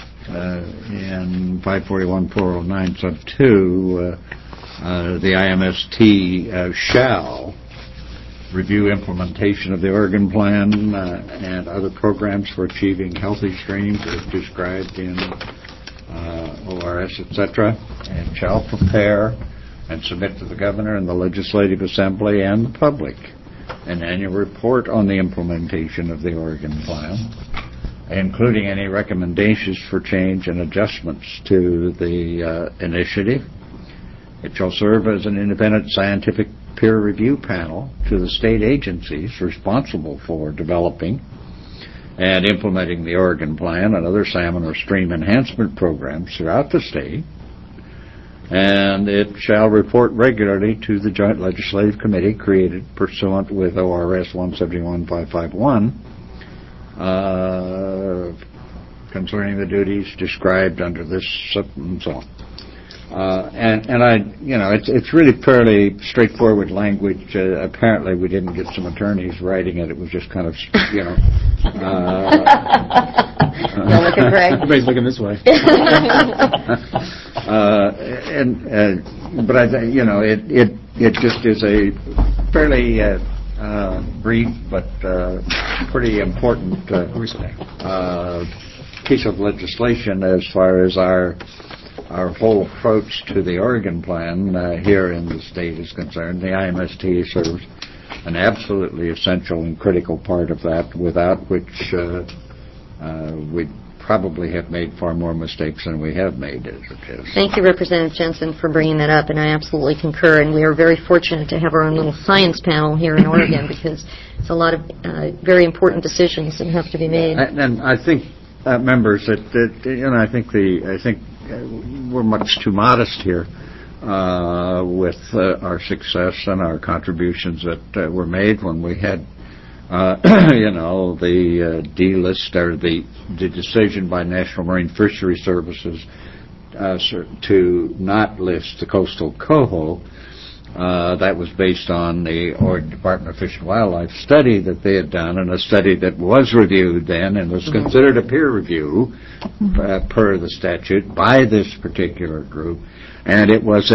in 541-409 sub 2. The IMST shall review implementation of the Oregon Plan and other programs for achieving healthy streams as described in ORS, etc., and shall prepare and submit to the Governor and the Legislative Assembly and the public an annual report on the implementation of the Oregon Plan, including any recommendations for change and adjustments to the initiative. It shall serve as an independent scientific peer review panel to the state agencies responsible for developing and implementing the Oregon Plan and other salmon or stream enhancement programs throughout the state. And it shall report regularly to the Joint Legislative Committee created pursuant with ORS 171-551 concerning the duties described under this and so on. It's really fairly straightforward language. Apparently, we didn't get some attorneys writing it. It was just kind of, Don't look at Greg. Everybody's looking this way. But I think it just is a fairly brief but pretty important piece of legislation as far as our whole approach to the Oregon Plan here in the state is concerned. The IMST serves an absolutely essential and critical part of that, without which we'd probably have made far more mistakes than we have made as it is. Thank you, Representative Jensen, for bringing that up, and I absolutely concur. And we are very fortunate to have our own little science panel here in Oregon because it's a lot of very important decisions that have to be made. And I think, members, that I think we're much too modest here with our success and our contributions that were made when we had, the delist or the decision by National Marine Fishery Services to not list the coastal coho. That was based on the Oregon Department of Fish and Wildlife study that they had done, and a study that was reviewed then and was considered a peer review per the statute by this particular group. And it was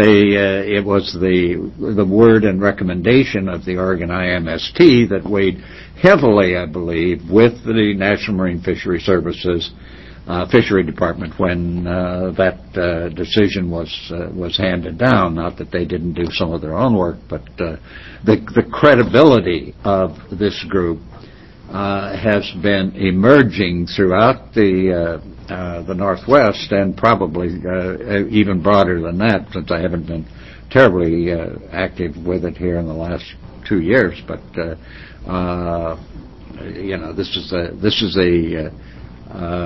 the word and recommendation of the Oregon IMST that weighed heavily, I believe, with the National Marine Fishery Services Fishery Department when that decision was handed down. Not that they didn't do some of their own work, but the credibility of this group has been emerging throughout the Northwest, and probably even broader than that, since I haven't been terribly active with it here in the last 2 years. But this is a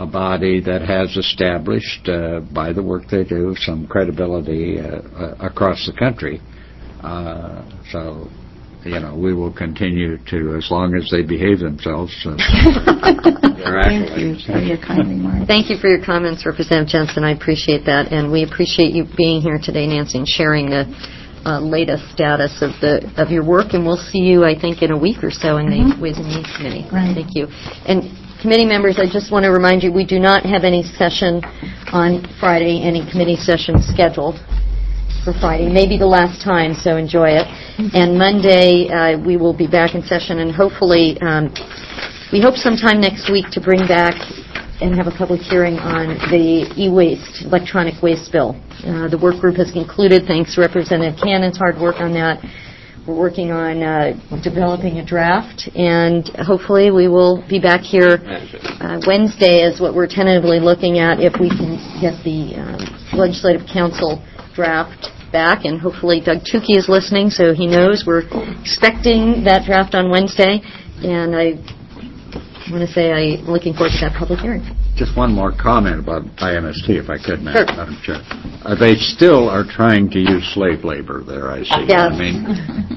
body that has established, by the work they do, some credibility across the country. So, we will continue to, as long as they behave themselves. Thank you for your kind remarks. Thank you for your comments, Representative Jensen. I appreciate that, and we appreciate you being here today, Nancy, and sharing the latest status of your work. And we'll see you, I think, in a week or so in the Ways and Means Committee. Right. Thank you. And committee members, I just want to remind you, we do not have any session on Friday, any committee session scheduled for Friday. Maybe the last time, so enjoy it. And Monday, we will be back in session, and hopefully, we hope sometime next week to bring back and have a public hearing on the e-waste, electronic waste bill. The work group has concluded, thanks to Representative Cannon's hard work on that. We're working on developing a draft, and hopefully we will be back here Wednesday is what we're tentatively looking at, if we can get the Legislative Council draft back, and hopefully Doug Tukey is listening, so he knows we're expecting that draft on Wednesday, and I want to say I'm looking forward to that public hearing. Just one more comment about IMST, if I could, Sure. Madam Chair. They still are trying to use slave labor there, I see. Yes. I mean,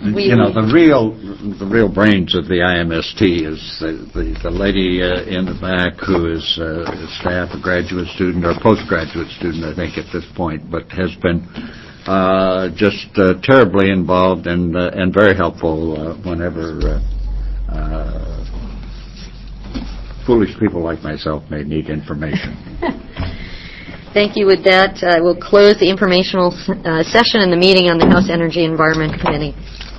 the real brains of the IMST is the lady in the back who is staff, a graduate student or postgraduate student, I think, at this point, but has been just terribly involved and very helpful whenever foolish people like myself may need information. Thank you. With that, I will close the informational session and the meeting on the House Energy Environment Committee.